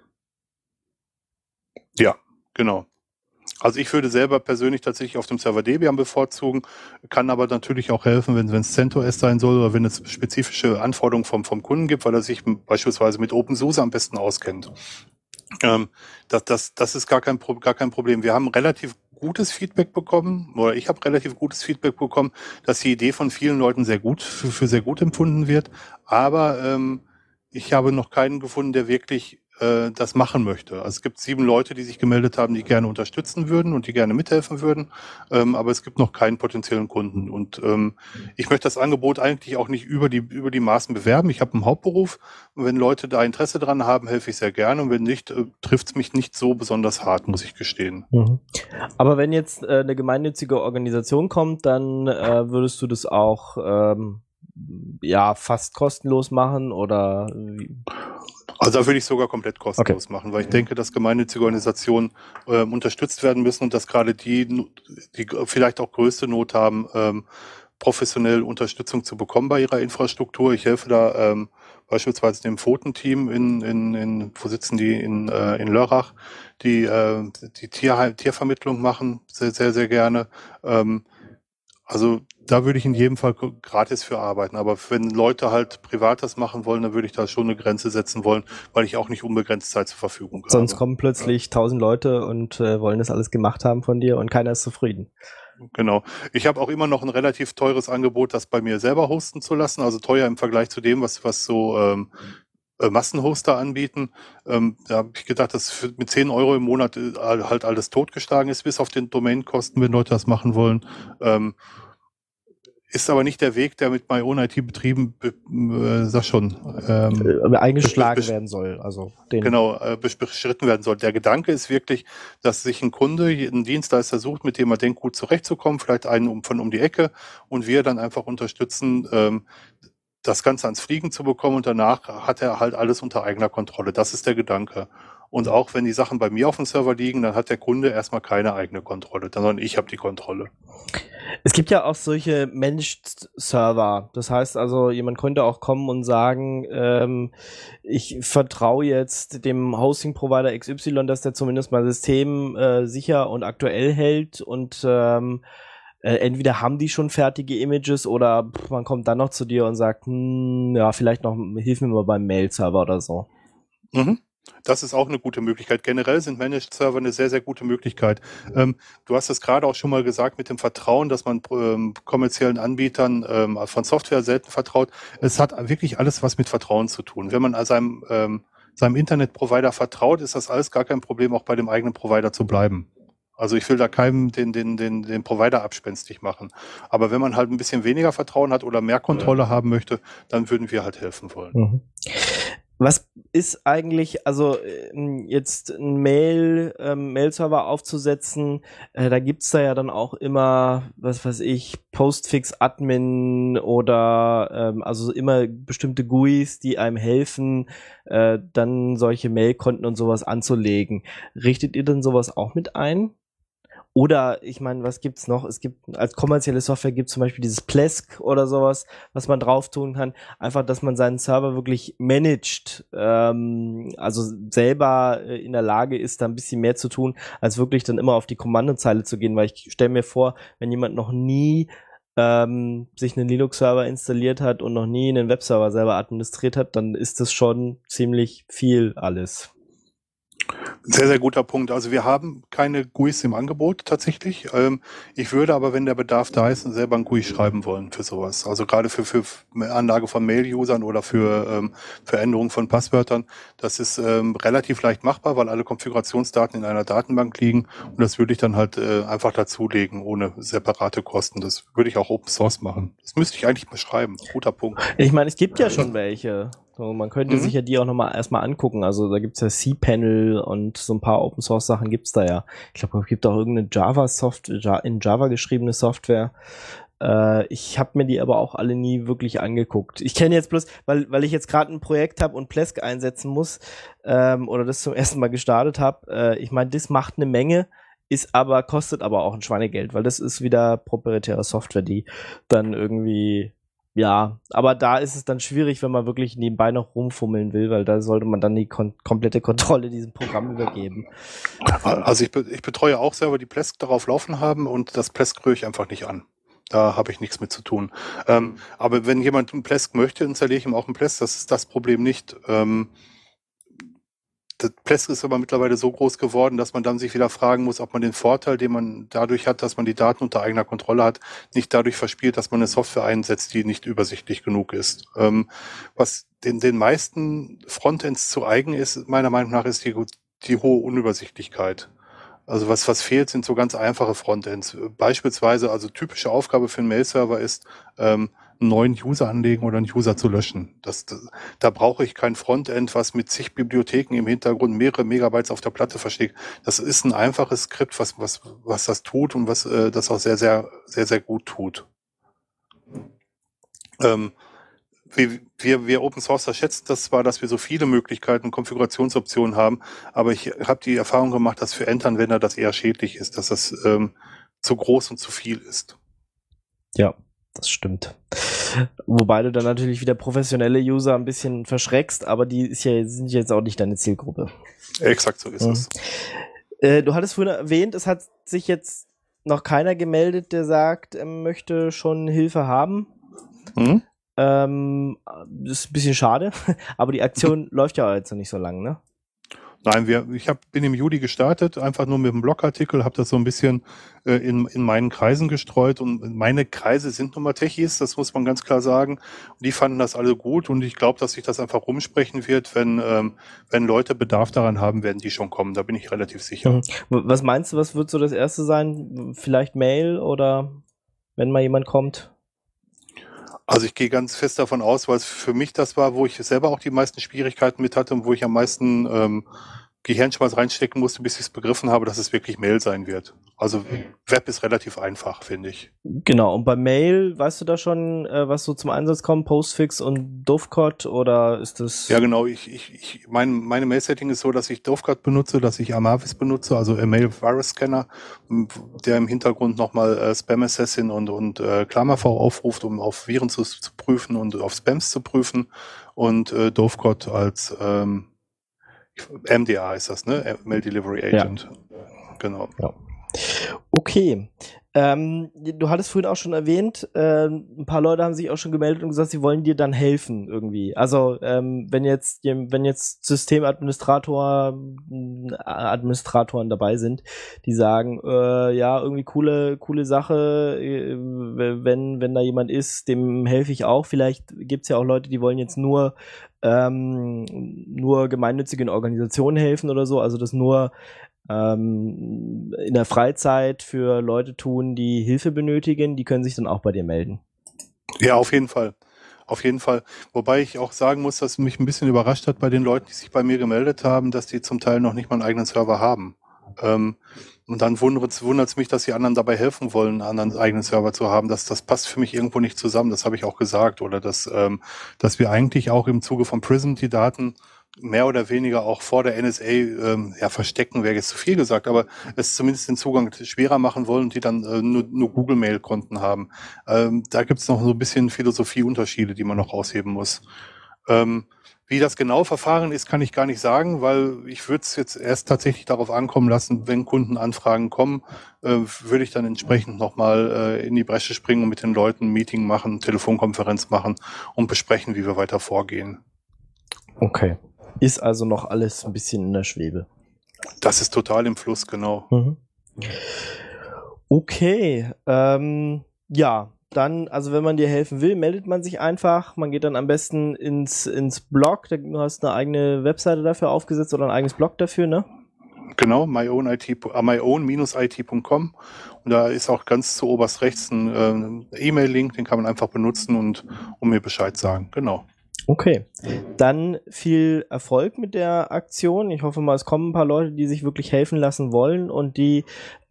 Ja, genau. Also ich würde selber persönlich tatsächlich auf dem Server Debian bevorzugen, kann aber natürlich auch helfen, wenn es CentOS sein soll oder wenn es spezifische Anforderungen vom Kunden gibt, weil er sich beispielsweise mit OpenSUSE am besten auskennt. Das ist gar kein Problem. Wir haben relativ gutes Feedback bekommen, oder ich habe relativ gutes Feedback bekommen, dass die Idee von vielen Leuten für sehr gut empfunden wird. Aber ich habe noch keinen gefunden, der wirklich das machen möchte. Also es gibt 7 Leute, die sich gemeldet haben, die gerne unterstützen würden und die gerne mithelfen würden, aber es gibt noch keinen potenziellen Kunden. Und ich möchte das Angebot eigentlich auch nicht über die Maßen bewerben. Ich habe einen Hauptberuf und wenn Leute da Interesse dran haben, helfe ich sehr gerne und wenn nicht, trifft es mich nicht so besonders hart, muss ich gestehen.
Mhm. Aber wenn jetzt eine gemeinnützige Organisation kommt, dann würdest du das auch fast kostenlos machen oder wie?
Also da würde ich sogar komplett kostenlos machen, weil ich denke, dass gemeinnützige Organisationen unterstützt werden müssen und dass gerade die vielleicht auch größte Not haben, professionell Unterstützung zu bekommen bei ihrer Infrastruktur. Ich helfe da beispielsweise dem Pfoten-Team wo sitzen die in Lörrach, die Tiervermittlung machen, sehr, sehr, sehr gerne. Also da würde ich in jedem Fall gratis für arbeiten. Aber wenn Leute halt privat das machen wollen, dann würde ich da schon eine Grenze setzen wollen, weil ich auch nicht unbegrenzt Zeit zur Verfügung habe.
Sonst kommen plötzlich 1000 Leute und wollen das alles gemacht haben von dir und keiner ist zufrieden.
Genau. Ich habe auch immer noch ein relativ teures Angebot, das bei mir selber hosten zu lassen. Also teuer im Vergleich zu dem, was so Massenhoster anbieten. Da habe ich gedacht, dass mit 10 Euro im Monat halt alles totgeschlagen ist, bis auf den Domainkosten, wenn Leute das machen wollen. Ist aber nicht der Weg, der mit MyOwnIT betrieben,
eingeschlagen werden soll. Also
beschritten werden soll. Der Gedanke ist wirklich, dass sich ein Kunde einen Dienstleister sucht, mit dem er denkt, gut zurechtzukommen, vielleicht einen von um die Ecke und wir dann einfach unterstützen, das Ganze ans Fliegen zu bekommen und danach hat er halt alles unter eigener Kontrolle. Das ist der Gedanke. Und auch wenn die Sachen bei mir auf dem Server liegen, dann hat der Kunde erstmal keine eigene Kontrolle, sondern ich habe die Kontrolle.
Es gibt ja auch solche Managed Server. Das heißt also, jemand könnte auch kommen und sagen, ich vertraue jetzt dem Hosting-Provider XY, dass der zumindest mein System sicher und aktuell hält und entweder haben die schon fertige Images oder man kommt dann noch zu dir und sagt, vielleicht noch, hilf mir mal beim Mail-Server oder so.
Mhm. Das ist auch eine gute Möglichkeit. Generell sind Managed Server eine sehr, sehr gute Möglichkeit. Du hast es gerade auch schon mal gesagt mit dem Vertrauen, dass man kommerziellen Anbietern von Software selten vertraut. Es hat wirklich alles was mit Vertrauen zu tun. Wenn man seinem Internetprovider vertraut, ist das alles gar kein Problem, auch bei dem eigenen Provider zu bleiben. Also ich will da keinem den Provider abspenstig machen. Aber wenn man halt ein bisschen weniger Vertrauen hat oder mehr Kontrolle haben möchte, dann würden wir halt helfen wollen.
Mhm. Was ist eigentlich, also jetzt ein Mail-Server aufzusetzen, da gibt's da ja dann auch immer, was weiß ich, Postfix-Admin oder also immer bestimmte GUIs, die einem helfen, dann solche Mailkonten und sowas anzulegen. Richtet ihr denn sowas auch mit ein? Oder, ich meine, was gibt's noch? Es gibt, als kommerzielle Software gibt zum Beispiel dieses Plesk oder sowas, was man drauf tun kann. Einfach, dass man seinen Server wirklich managt, also selber in der Lage ist, da ein bisschen mehr zu tun, als wirklich dann immer auf die Kommandozeile zu gehen, weil ich stelle mir vor, wenn jemand noch nie sich einen Linux-Server installiert hat und noch nie einen Webserver selber administriert hat, dann ist das schon ziemlich viel alles.
Sehr, sehr guter Punkt. Also wir haben keine GUIs im Angebot tatsächlich. Ich würde aber, wenn der Bedarf da ist, selber ein GUI schreiben wollen für sowas. Also gerade für Anlage von Mail-Usern oder für Änderung von Passwörtern. Das ist relativ leicht machbar, weil alle Konfigurationsdaten in einer Datenbank liegen. Und das würde ich dann halt einfach dazulegen, ohne separate Kosten. Das würde ich auch Open Source machen. Das müsste ich eigentlich mal schreiben. Guter Punkt.
Ich meine, es gibt ja schon welche. So, man könnte sich ja die auch nochmal erstmal angucken. Also da gibt's ja cPanel und so ein paar Open Source Sachen gibt's da ja. Ich glaube, es gibt auch irgendeine Java-Software, in Java geschriebene Software. Ich habe mir die aber auch alle nie wirklich angeguckt. Ich kenne jetzt bloß, weil ich jetzt gerade ein Projekt habe und Plesk einsetzen muss oder das zum ersten Mal gestartet habe. Ich meine, das macht eine Menge, kostet aber auch ein Schweinegeld, weil das ist wieder proprietäre Software, die dann irgendwie. Ja, aber da ist es dann schwierig, wenn man wirklich nebenbei noch rumfummeln will, weil da sollte man dann die komplette Kontrolle diesem Programm übergeben.
Also ich betreue auch selber die Plesk darauf laufen haben und das Plesk rühre ich einfach nicht an. Da habe ich nichts mit zu tun. Aber wenn jemand einen Plesk möchte, installiere ich ihm auch einen Plesk. Das ist das Problem nicht. Das Plesk ist aber mittlerweile so groß geworden, dass man dann sich wieder fragen muss, ob man den Vorteil, den man dadurch hat, dass man die Daten unter eigener Kontrolle hat, nicht dadurch verspielt, dass man eine Software einsetzt, die nicht übersichtlich genug ist. Was den meisten Frontends zu eigen ist, meiner Meinung nach, ist die hohe Unübersichtlichkeit. Also was fehlt, sind so ganz einfache Frontends. Beispielsweise, also typische Aufgabe für einen Mail-Server ist, einen neuen User anlegen oder einen User zu löschen. Da brauche ich kein Frontend, was mit zig Bibliotheken im Hintergrund mehrere Megabytes auf der Platte versteckt. Das ist ein einfaches Skript, was das tut und was das auch sehr, sehr, sehr, sehr gut tut. Wir Open Sourcer schätzen das zwar, dass wir so viele Möglichkeiten, Konfigurationsoptionen haben, aber ich habe die Erfahrung gemacht, dass für Endanwender das eher schädlich ist, dass das zu groß und zu viel ist.
Ja, das stimmt. Wobei du dann natürlich wieder professionelle User ein bisschen verschreckst, aber die sind jetzt auch nicht deine Zielgruppe.
Exakt so ist es.
Du hattest vorhin erwähnt, es hat sich jetzt noch keiner gemeldet, der sagt, er möchte schon Hilfe haben. Das ist ein bisschen schade, aber die Aktion läuft ja jetzt noch nicht so lang, ne?
Nein, bin im Juli gestartet, einfach nur mit einem Blogartikel, habe das so ein bisschen in meinen Kreisen gestreut und meine Kreise sind nun mal Techies, das muss man ganz klar sagen. Und die fanden das alle gut und ich glaube, dass sich das einfach rumsprechen wird, wenn Leute Bedarf daran haben, werden die schon kommen, da bin ich relativ sicher.
Was meinst du, was wird so das Erste sein? Vielleicht Mail oder wenn mal jemand kommt?
Also ich gehe ganz fest davon aus, weil es für mich das war, wo ich selber auch die meisten Schwierigkeiten mit hatte und wo ich am meisten Gehirnschmalz reinstecken musste, bis ich es begriffen habe, dass es wirklich Mail sein wird. Also Web ist relativ einfach, finde ich.
Genau, und bei Mail, weißt du da schon, was so zum Einsatz kommt? Postfix und Dovecot oder ist das...
Ja genau, meine Mail-Setting ist so, dass ich Dovecot benutze, dass ich Amavis benutze, also Mail-Virus-Scanner, der im Hintergrund nochmal Spam Assassin und KlammerV aufruft, um auf Viren zu prüfen und auf Spams zu prüfen und Dovecot als MDA ist das, ne? Mail Delivery Agent. Ja. Genau.
Ja. Okay. Du hattest vorhin auch schon erwähnt, ein paar Leute haben sich auch schon gemeldet und gesagt, sie wollen dir dann helfen irgendwie. Also wenn jetzt Administratoren dabei sind, die sagen, ja, irgendwie coole Sache, wenn da jemand ist, dem helfe ich auch. Vielleicht gibt's ja auch Leute, die wollen jetzt nur gemeinnützigen Organisationen helfen oder so, also das nur in der Freizeit für Leute tun, die Hilfe benötigen, die können sich dann auch bei dir melden.
Ja, auf jeden Fall. Auf jeden Fall. Wobei ich auch sagen muss, dass mich ein bisschen überrascht hat bei den Leuten, die sich bei mir gemeldet haben, dass die zum Teil noch nicht mal einen eigenen Server haben. Und dann wundert's mich, dass die anderen dabei helfen wollen, einen anderen eigenen Server zu haben. Das passt für mich irgendwo nicht zusammen. Das habe ich auch gesagt. Oder dass wir eigentlich auch im Zuge von Prism die Daten mehr oder weniger auch vor der NSA verstecken, wäre jetzt zu viel gesagt, aber es zumindest den Zugang schwerer machen wollen, die dann nur Google-Mail-Konten haben. Da gibt es noch so ein bisschen Philosophieunterschiede, die man noch ausheben muss. Wie das genau Verfahren ist, kann ich gar nicht sagen, weil ich würde es jetzt erst tatsächlich darauf ankommen lassen, wenn Kundenanfragen kommen, würde ich dann entsprechend nochmal in die Bresche springen und mit den Leuten ein Meeting machen, Telefonkonferenz machen und besprechen, wie wir weiter vorgehen.
Okay. Ist also noch alles ein bisschen in der Schwebe.
Das ist total im Fluss, genau.
Mhm. Okay. Ja, dann, also wenn man dir helfen will, meldet man sich einfach. Man geht dann am besten ins Blog. Du hast eine eigene Webseite dafür aufgesetzt oder ein eigenes Blog dafür, ne?
Genau, myown-it.com. Und da ist auch ganz zu oberst rechts ein E-Mail-Link, den kann man einfach benutzen und mir Bescheid sagen. Genau.
Okay, dann viel Erfolg mit der Aktion. Ich hoffe mal, es kommen ein paar Leute, die sich wirklich helfen lassen wollen und die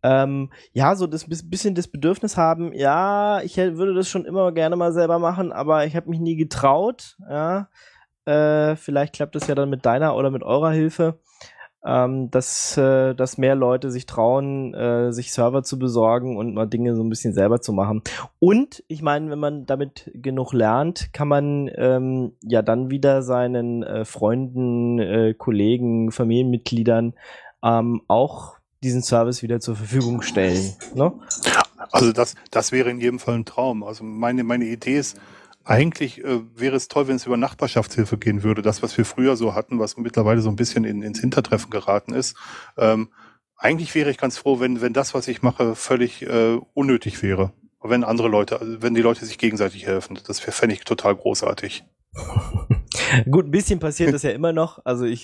so das bisschen das Bedürfnis haben, ja, ich würde das schon immer gerne mal selber machen, aber ich habe mich nie getraut. Ja, vielleicht klappt es ja dann mit deiner oder mit eurer Hilfe, dass mehr Leute sich trauen, sich Server zu besorgen und mal Dinge so ein bisschen selber zu machen. Und ich meine, wenn man damit genug lernt, kann man dann wieder seinen Freunden, Kollegen, Familienmitgliedern auch diesen Service wieder zur Verfügung stellen. Ne?
Also das wäre in jedem Fall ein Traum. Also meine Idee ist, eigentlich wäre es toll, wenn es über Nachbarschaftshilfe gehen würde. Das, was wir früher so hatten, was mittlerweile so ein bisschen ins Hintertreffen geraten ist. Eigentlich wäre ich ganz froh, wenn das, was ich mache, völlig unnötig wäre. Wenn die Leute sich gegenseitig helfen. Das fände ich total großartig.
Gut, ein bisschen passiert das ja immer noch. Also ich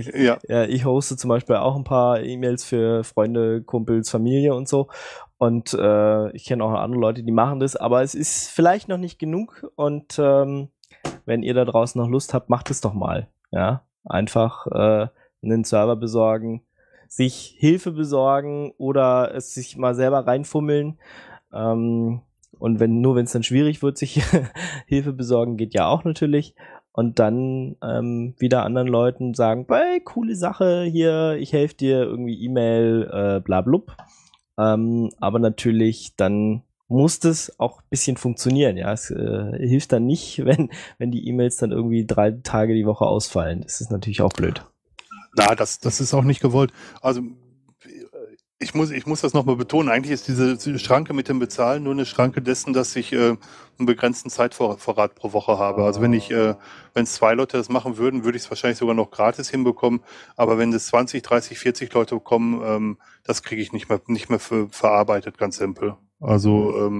hoste zum Beispiel auch ein paar E-Mails für Freunde, Kumpels, Familie und so. Und ich kenne auch andere Leute, die machen das, aber es ist vielleicht noch nicht genug. Und wenn ihr da draußen noch Lust habt, macht es doch mal. Ja, einfach einen Server besorgen, sich Hilfe besorgen oder es sich mal selber reinfummeln. Und wenn es dann schwierig wird, sich Hilfe besorgen, geht ja auch natürlich. Und dann wieder anderen Leuten sagen, hey, coole Sache hier, ich helfe dir, irgendwie E-Mail, bla blub. Aber natürlich, dann muss das auch ein bisschen funktionieren. Ja, es hilft dann nicht, wenn die E-Mails dann irgendwie 3 Tage die Woche ausfallen. Das ist natürlich auch blöd.
Na, das ist auch nicht gewollt. Also ich muss das nochmal betonen. Eigentlich ist diese Schranke mit dem Bezahlen nur eine Schranke dessen, dass ich einen begrenzten Zeitvorrat pro Woche habe. Also wenn es 2 Leute das machen würden, würde ich es wahrscheinlich sogar noch gratis hinbekommen. Aber wenn es 20, 30, 40 Leute bekommen, das kriege ich nicht mehr verarbeitet, ganz simpel. Also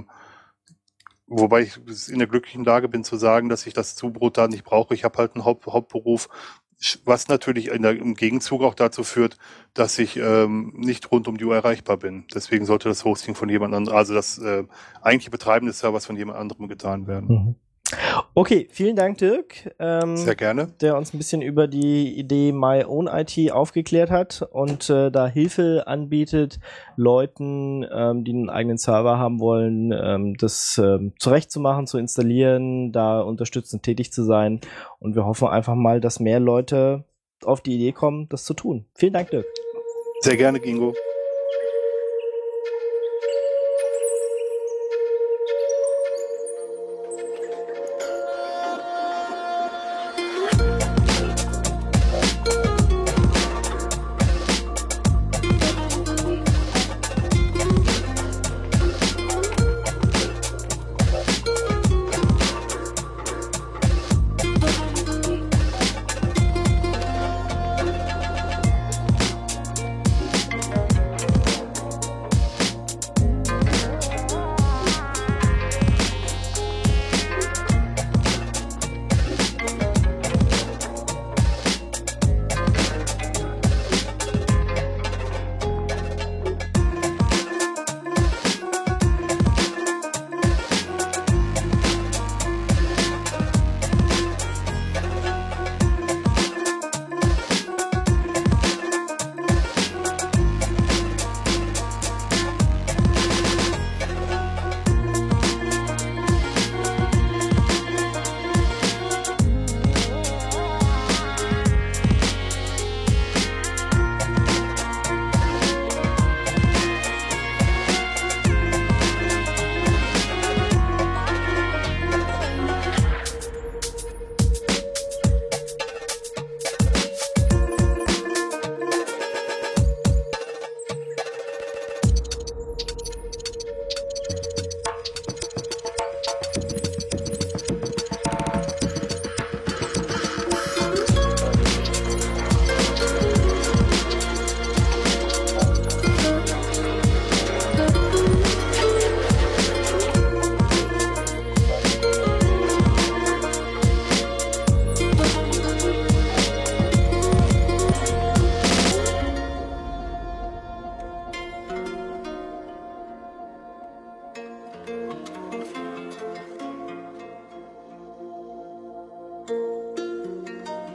wobei ich in der glücklichen Lage bin zu sagen, dass ich das Zubrot da nicht brauche. Ich habe halt einen Hauptberuf, was natürlich im Gegenzug auch dazu führt, dass ich nicht rund um die Uhr erreichbar bin. Deswegen sollte das Hosting von jemand anderem, also das eigentliche Betreiben des Servers von jemand anderem getan werden.
Mhm. Okay, vielen Dank, Dirk.
Sehr gerne.
Der uns ein bisschen über die Idee myown-it aufgeklärt hat und da Hilfe anbietet, Leuten, die einen eigenen Server haben wollen, das zurechtzumachen, zu installieren, da unterstützend tätig zu sein. Und wir hoffen einfach mal, dass mehr Leute auf die Idee kommen, das zu tun. Vielen Dank, Dirk.
Sehr gerne, Gingo.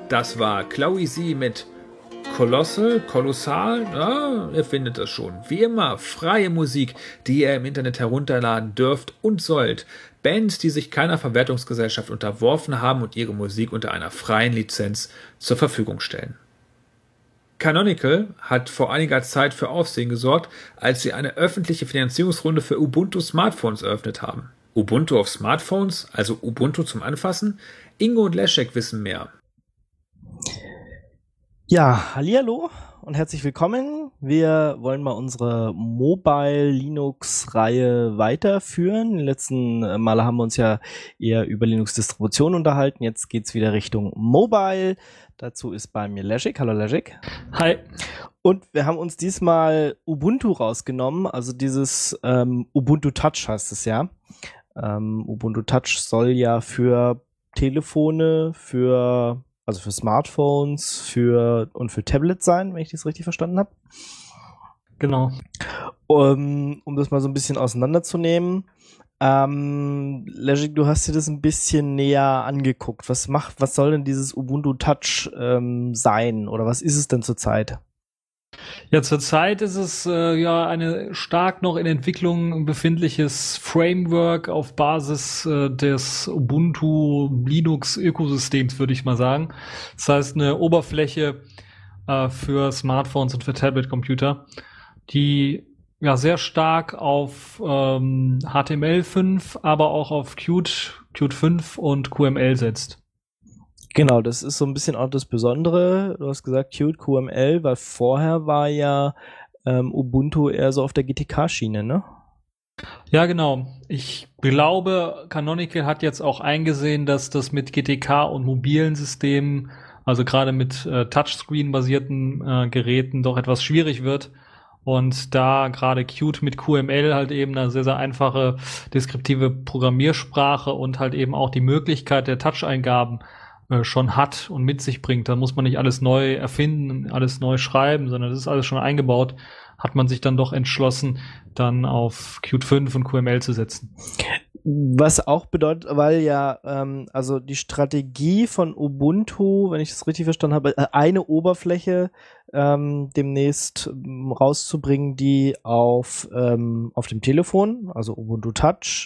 Das war Chloe Z mit Kolossal, ja, ihr findet das schon. Wie immer, freie Musik, die ihr im Internet herunterladen dürft und sollt. Bands, die sich keiner Verwertungsgesellschaft unterworfen haben und ihre Musik unter einer freien Lizenz zur Verfügung stellen. Canonical hat vor einiger Zeit für Aufsehen gesorgt, als sie eine öffentliche Finanzierungsrunde für Ubuntu Smartphones eröffnet haben. Ubuntu auf Smartphones, also Ubuntu zum Anfassen? Ingo und Leszek wissen mehr.
Ja, hallihallo und herzlich willkommen. Wir wollen mal unsere Mobile Linux-Reihe weiterführen. Die letzten Male haben wir uns ja eher über Linux-Distribution unterhalten. Jetzt geht's wieder Richtung Mobile. Dazu ist bei mir Leszek. Hallo Leszek.
Hi.
Und wir haben uns diesmal Ubuntu rausgenommen, also dieses Ubuntu Touch heißt es ja. Ubuntu Touch soll ja für Telefone, für Smartphones, für Tablets sein, wenn ich das richtig verstanden habe.
Genau.
Um das mal so ein bisschen auseinanderzunehmen. Leszek, du hast dir das ein bisschen näher angeguckt. Was soll denn dieses Ubuntu Touch sein? Oder was ist es denn zurzeit?
Ja, zurzeit ist es eine stark noch in Entwicklung befindliches Framework auf Basis des Ubuntu Linux Ökosystems, würde ich mal sagen. Das heißt, eine Oberfläche für Smartphones und für Tablet-Computer, die ja sehr stark auf HTML5, aber auch auf Qt 5 und QML setzt.
Genau, das ist so ein bisschen auch das Besondere. Du hast gesagt Qt, QML, weil vorher war ja Ubuntu eher so auf der GTK-Schiene, ne?
Ja, genau. Ich glaube, Canonical hat jetzt auch eingesehen, dass das mit GTK und mobilen Systemen, also gerade mit Touchscreen-basierten Geräten, doch etwas schwierig wird. Und da gerade Qt mit QML halt eben eine sehr, sehr einfache deskriptive Programmiersprache und halt eben auch die Möglichkeit der Touch-Eingaben schon hat und mit sich bringt. Da muss man nicht alles neu erfinden, alles neu schreiben, sondern das ist alles schon eingebaut. Hat man sich dann doch entschlossen, dann auf Qt 5 und QML zu setzen.
Was auch bedeutet, weil ja, also die Strategie von Ubuntu, wenn ich das richtig verstanden habe, eine Oberfläche demnächst rauszubringen, die auf dem Telefon, also Ubuntu Touch,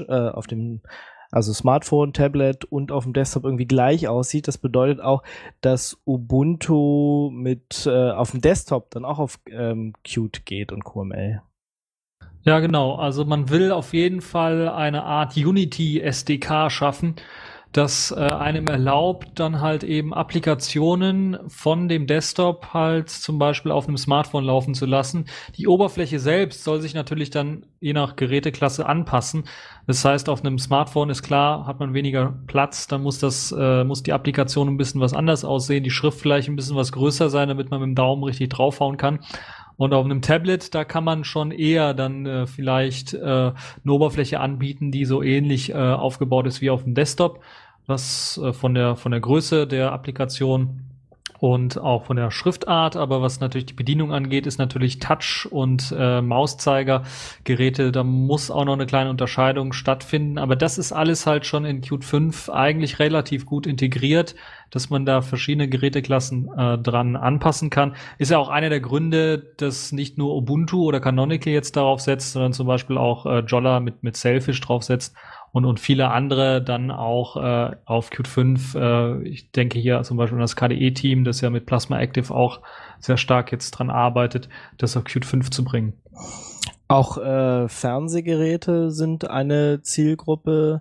also Smartphone, Tablet und auf dem Desktop irgendwie gleich aussieht. Das bedeutet auch, dass Ubuntu auf dem Desktop dann auch auf Qt geht und QML.
Ja, genau. Also man will auf jeden Fall eine Art Unity SDK schaffen, das einem erlaubt, dann halt eben Applikationen von dem Desktop halt zum Beispiel auf einem Smartphone laufen zu lassen. Die Oberfläche selbst soll sich natürlich dann je nach Geräteklasse anpassen. Das heißt, auf einem Smartphone ist klar, hat man weniger Platz, dann muss die Applikation ein bisschen was anders aussehen, die Schrift vielleicht ein bisschen was größer sein, damit man mit dem Daumen richtig draufhauen kann. Und auf einem Tablet, da kann man schon eher dann vielleicht eine Oberfläche anbieten, die so ähnlich aufgebaut ist wie auf dem Desktop, was von der Größe der Applikation und auch von der Schriftart, aber was natürlich die Bedienung angeht, ist natürlich Touch und Mauszeigergeräte, da muss auch noch eine kleine Unterscheidung stattfinden, aber das ist alles halt schon in Qt 5 eigentlich relativ gut integriert, dass man da verschiedene Geräteklassen dran anpassen kann. Ist ja auch einer der Gründe, dass nicht nur Ubuntu oder Canonical jetzt darauf setzt, sondern zum Beispiel auch Jolla mit Sailfish draufsetzt und viele andere dann auch auf Qt 5. Ich denke hier zum Beispiel an das KDE-Team, das ja mit Plasma Active auch sehr stark jetzt dran arbeitet, das auf Qt 5 zu bringen.
Auch Fernsehgeräte sind eine Zielgruppe,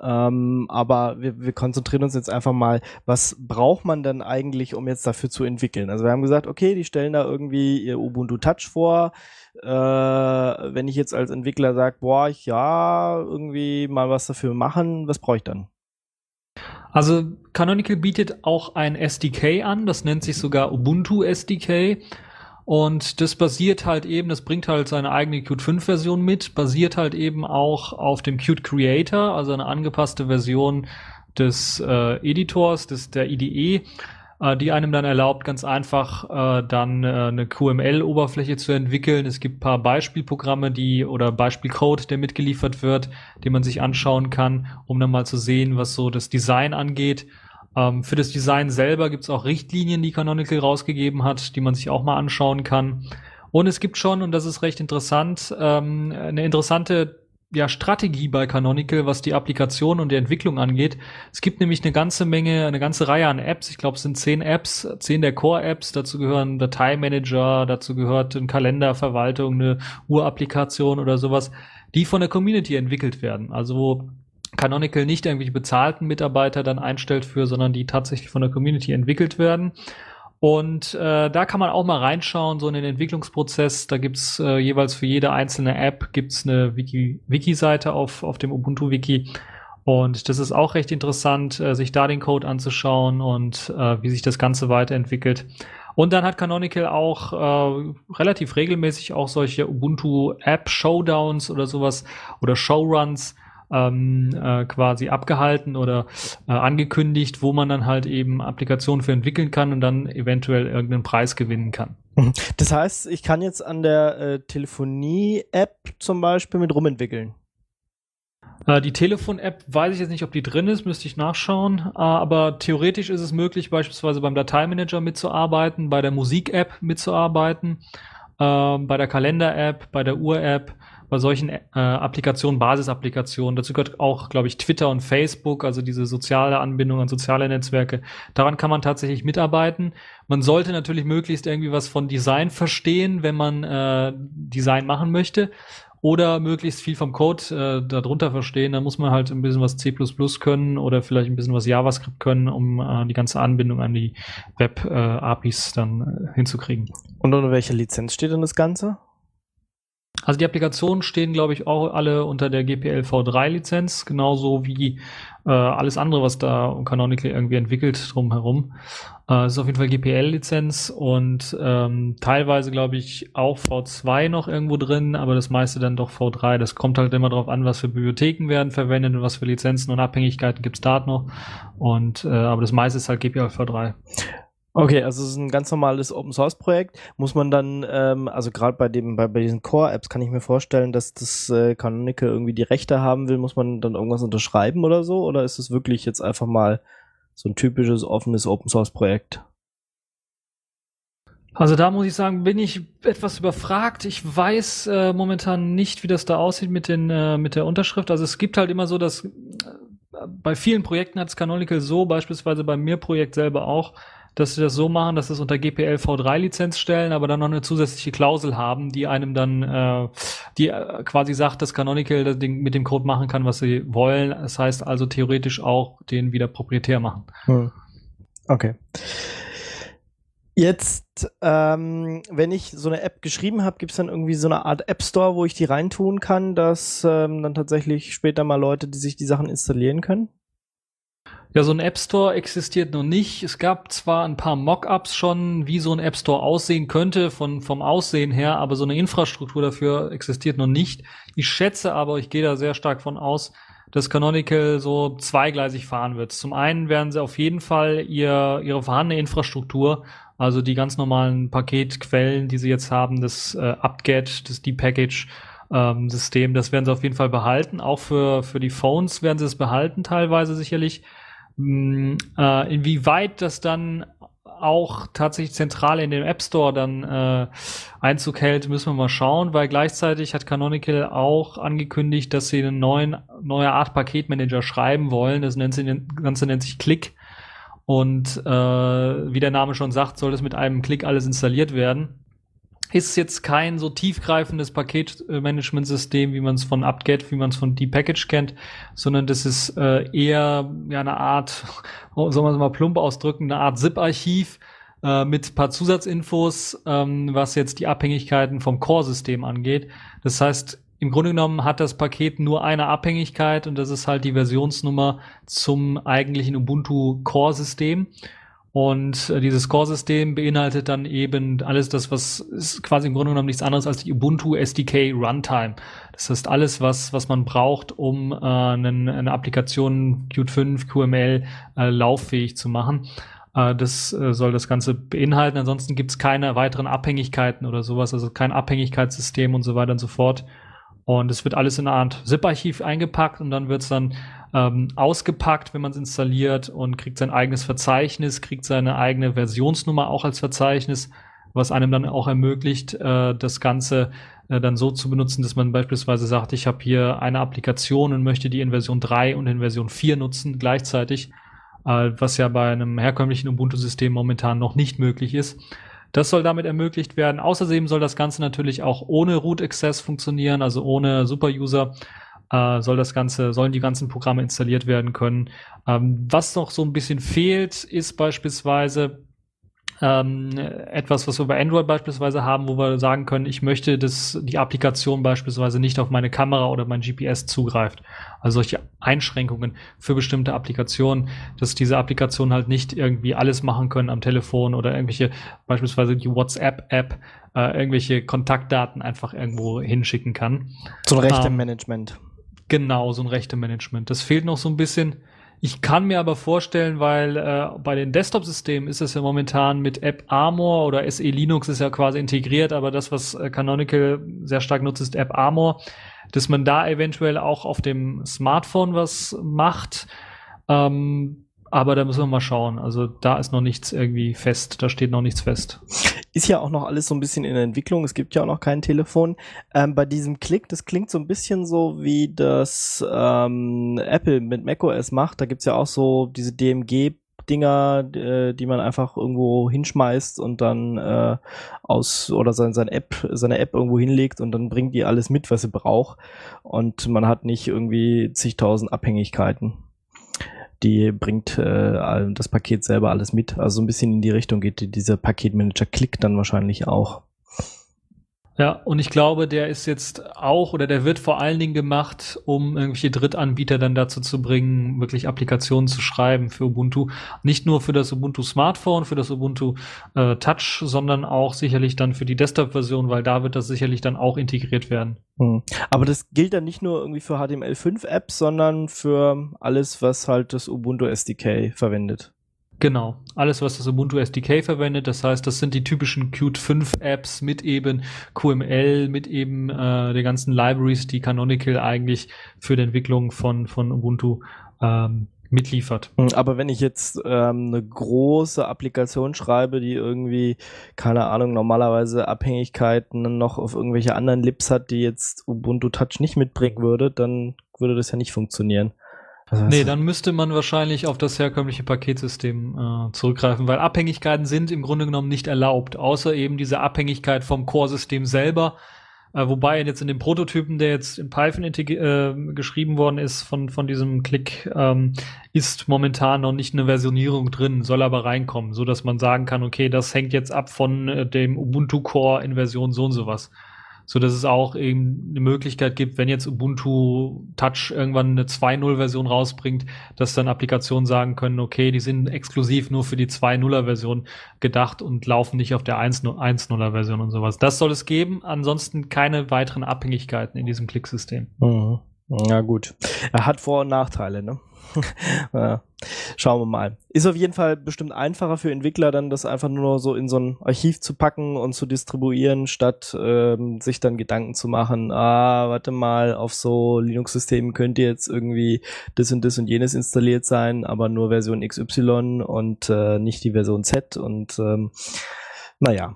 aber wir konzentrieren uns jetzt einfach mal, was braucht man denn eigentlich, um jetzt dafür zu entwickeln? Also wir haben gesagt, okay, die stellen da irgendwie ihr Ubuntu Touch vor. Wenn ich jetzt als Entwickler sage, irgendwie mal was dafür machen, was brauche ich dann?
Also Canonical bietet auch ein SDK an, das nennt sich sogar Ubuntu SDK. Und das basiert halt eben, das bringt halt seine eigene Qt 5 Version mit, basiert halt eben auch auf dem Qt Creator, also eine angepasste Version des Editors, der IDE, die einem dann erlaubt, ganz einfach dann eine QML-Oberfläche zu entwickeln. Es gibt ein paar Beispielprogramme, oder Beispielcode, der mitgeliefert wird, den man sich anschauen kann, um dann mal zu sehen, was so das Design angeht. Für das Design selber gibt's auch Richtlinien, die Canonical rausgegeben hat, die man sich auch mal anschauen kann. Und es gibt schon, und das ist recht interessant, eine interessante Strategie bei Canonical, was die Applikation und die Entwicklung angeht. Es gibt nämlich eine ganze Reihe an Apps. Ich glaube, es sind 10 Apps, 10 der Core-Apps. Dazu gehören Dateimanager, dazu gehört eine Kalenderverwaltung, eine Uhr-Applikation oder sowas, die von der Community entwickelt werden. Also wo Canonical nicht irgendwelche bezahlten Mitarbeiter dann einstellt sondern die tatsächlich von der Community entwickelt werden. Und da kann man auch mal reinschauen, so in den Entwicklungsprozess. Da gibt's jeweils für jede einzelne App gibt's eine Wiki-Seite auf dem Ubuntu-Wiki. Und das ist auch recht interessant, sich da den Code anzuschauen und wie sich das Ganze weiterentwickelt. Und dann hat Canonical auch relativ regelmäßig auch solche Ubuntu-App-Showdowns oder sowas oder Showruns quasi abgehalten oder angekündigt, wo man dann halt eben Applikationen für entwickeln kann und dann eventuell irgendeinen Preis gewinnen kann.
Das heißt, ich kann jetzt an der Telefonie-App zum Beispiel mit rumentwickeln.
Die Telefon-App weiß ich jetzt nicht, ob die drin ist, müsste ich nachschauen. Aber theoretisch ist es möglich, beispielsweise beim Dateimanager mitzuarbeiten, bei der Musik-App mitzuarbeiten, bei der Kalender-App, bei der Uhr-App, bei solchen Applikationen, Basisapplikationen. Dazu gehört auch, glaube ich, Twitter und Facebook, also diese soziale Anbindung an soziale Netzwerke. Daran kann man tatsächlich mitarbeiten. Man sollte natürlich möglichst irgendwie was von Design verstehen, wenn man Design machen möchte. Oder möglichst viel vom Code darunter verstehen. Da muss man halt ein bisschen was C++ können oder vielleicht ein bisschen was JavaScript können, um die ganze Anbindung an die Web-APIs dann hinzukriegen.
Und unter welcher Lizenz steht denn das Ganze?
Also die Applikationen stehen, glaube ich, auch alle unter der GPL v3-Lizenz, genauso wie alles andere, was da Canonical irgendwie entwickelt drumherum. Es ist auf jeden Fall GPL-Lizenz und teilweise, glaube ich, auch V2 noch irgendwo drin, aber das meiste dann doch V3. Das kommt halt immer darauf an, was für Bibliotheken werden verwendet und was für Lizenzen und Abhängigkeiten gibt's da noch. Und aber das meiste ist halt GPL v3.
Okay, also es ist ein ganz normales Open-Source-Projekt. Muss man dann, also gerade bei diesen Core-Apps kann ich mir vorstellen, dass das Canonical irgendwie die Rechte haben will, muss man dann irgendwas unterschreiben oder so? Oder ist es wirklich jetzt einfach mal so ein typisches offenes Open-Source-Projekt?
Also da muss ich sagen, bin ich etwas überfragt. Ich weiß momentan nicht, wie das da aussieht mit der Unterschrift. Also es gibt halt immer so, dass bei vielen Projekten hat es Canonical so, beispielsweise beim Mir-Projekt selber auch, dass sie das so machen, dass sie es unter GPL v3-Lizenz stellen, aber dann noch eine zusätzliche Klausel haben, die einem dann die quasi sagt, dass Canonical das Ding mit dem Code machen kann, was sie wollen. Das heißt also theoretisch auch den wieder proprietär machen.
Okay. Jetzt, wenn ich so eine App geschrieben habe, gibt es dann irgendwie so eine Art App Store, wo ich die reintun kann, dass dann tatsächlich später mal Leute, die sich die Sachen installieren können?
Ja, so ein App Store existiert noch nicht. Es gab zwar ein paar Mockups schon, wie so ein App Store aussehen könnte, vom Aussehen her, aber so eine Infrastruktur dafür existiert noch nicht. Ich schätze aber, ich gehe da sehr stark von aus, dass Canonical so zweigleisig fahren wird. Zum einen werden sie auf jeden Fall ihre vorhandene Infrastruktur, also die ganz normalen Paketquellen, die sie jetzt haben, das apt-get, das Depackage, System, das werden sie auf jeden Fall behalten. Auch für die Phones werden sie es behalten, teilweise sicherlich. Inwieweit das dann auch tatsächlich zentral in dem App Store dann Einzug hält, müssen wir mal schauen, weil gleichzeitig hat Canonical auch angekündigt, dass sie eine neue Art Paketmanager schreiben wollen. Das Ganze nennt sich Click. Und wie der Name schon sagt, soll das mit einem Klick alles installiert werden. Ist jetzt kein so tiefgreifendes Paketmanagementsystem, wie man es von apt-get, wie man es von Depackage kennt, sondern das ist eher eine Art, soll man es mal plump ausdrücken, eine Art ZIP-Archiv mit ein paar Zusatzinfos, was jetzt die Abhängigkeiten vom Core-System angeht. Das heißt, im Grunde genommen hat das Paket nur eine Abhängigkeit und das ist halt die Versionsnummer zum eigentlichen Ubuntu Core-System. Und dieses Core-System beinhaltet dann eben alles das, was ist quasi im Grunde genommen nichts anderes als die Ubuntu SDK Runtime. Das heißt alles, was man braucht, um eine Applikation Qt 5, QML lauffähig zu machen. Das soll das Ganze beinhalten. Ansonsten gibt es keine weiteren Abhängigkeiten oder sowas, also kein Abhängigkeitssystem und so weiter und so fort. Und es wird alles in eine Art ZIP-Archiv eingepackt und dann wird es dann ausgepackt, wenn man es installiert, und kriegt sein eigenes Verzeichnis, kriegt seine eigene Versionsnummer auch als Verzeichnis, was einem dann auch ermöglicht, das Ganze dann so zu benutzen, dass man beispielsweise sagt, ich habe hier eine Applikation und möchte die in Version 3 und in Version 4 nutzen gleichzeitig, was ja bei einem herkömmlichen Ubuntu-System momentan noch nicht möglich ist. Das soll damit ermöglicht werden. Außerdem soll das Ganze natürlich auch ohne Root Access funktionieren, also ohne Superuser. Sollen die ganzen Programme installiert werden können. Was noch so ein bisschen fehlt, ist beispielsweise etwas, was wir bei Android beispielsweise haben, wo wir sagen können, ich möchte, dass die Applikation beispielsweise nicht auf meine Kamera oder mein GPS zugreift. Also solche Einschränkungen für bestimmte Applikationen, dass diese Applikationen halt nicht irgendwie alles machen können am Telefon oder irgendwelche, beispielsweise die WhatsApp-App, irgendwelche Kontaktdaten einfach irgendwo hinschicken kann.
So ein Rechte-Management.
Genau, so ein Rechte-Management. Das fehlt noch so ein bisschen. Ich kann mir aber vorstellen, weil bei den Desktop-Systemen ist es ja momentan mit AppArmor oder SE Linux ist ja quasi integriert, aber das, was Canonical sehr stark nutzt, ist AppArmor, dass man da eventuell auch auf dem Smartphone was macht. Aber da müssen wir mal schauen. Also da ist noch nichts irgendwie fest. Da steht noch nichts fest.
Ist ja auch noch alles so ein bisschen in der Entwicklung. Es gibt ja auch noch kein Telefon. Bei diesem Click, das klingt so ein bisschen so, wie das Apple mit macOS macht. Da gibt's ja auch so diese DMG-Dinger, die man einfach irgendwo hinschmeißt und dann seine App irgendwo hinlegt und dann bringt die alles mit, was sie braucht. Und man hat nicht irgendwie zigtausend Abhängigkeiten. Die bringt das Paket selber alles mit. Also so ein bisschen in die Richtung geht dieser Paketmanager Click dann wahrscheinlich auch.
Ja, und ich glaube, der ist jetzt auch, oder der wird vor allen Dingen gemacht, um irgendwelche Drittanbieter dann dazu zu bringen, wirklich Applikationen zu schreiben für Ubuntu. Nicht nur für das Ubuntu Smartphone, für das Ubuntu Touch, sondern auch sicherlich dann für die Desktop-Version, weil da wird das sicherlich dann auch integriert werden.
Aber das gilt dann nicht nur irgendwie für HTML5-Apps, sondern für alles, was halt das Ubuntu SDK verwendet.
Genau, alles, was das Ubuntu SDK verwendet, das heißt, das sind die typischen Qt 5 Apps mit eben QML, mit eben den ganzen Libraries, die Canonical eigentlich für die Entwicklung von Ubuntu mitliefert.
Aber wenn ich jetzt eine große Applikation schreibe, die irgendwie, keine Ahnung, normalerweise Abhängigkeiten noch auf irgendwelche anderen Libs hat, die jetzt Ubuntu Touch nicht mitbringen würde, dann würde das ja nicht funktionieren.
Nee, dann müsste man wahrscheinlich auf das herkömmliche Paketsystem zurückgreifen, weil Abhängigkeiten sind im Grunde genommen nicht erlaubt, außer eben diese Abhängigkeit vom Core-System selber. Wobei jetzt in dem Prototypen, der jetzt in Python geschrieben worden ist von diesem Click, ist momentan noch nicht eine Versionierung drin, soll aber reinkommen, so dass man sagen kann, okay, das hängt jetzt ab von dem Ubuntu Core in Version so und sowas. So dass es auch eben eine Möglichkeit gibt, wenn jetzt Ubuntu Touch irgendwann eine 2.0-Version rausbringt, dass dann Applikationen sagen können, okay, die sind exklusiv nur für die 2.0er-Version gedacht und laufen nicht auf der 1.0er-Version und sowas. Das soll es geben, ansonsten keine weiteren Abhängigkeiten in diesem Klicksystem.
Mhm. Ja gut, er hat Vor- und Nachteile, ne? Ja, schauen wir mal. Ist auf jeden Fall bestimmt einfacher für Entwickler, dann das einfach nur so in so ein Archiv zu packen und zu distribuieren, statt sich dann Gedanken zu machen, warte mal, auf so Linux-Systemen könnte jetzt irgendwie das und jenes installiert sein, aber nur Version XY und nicht die Version Z und naja.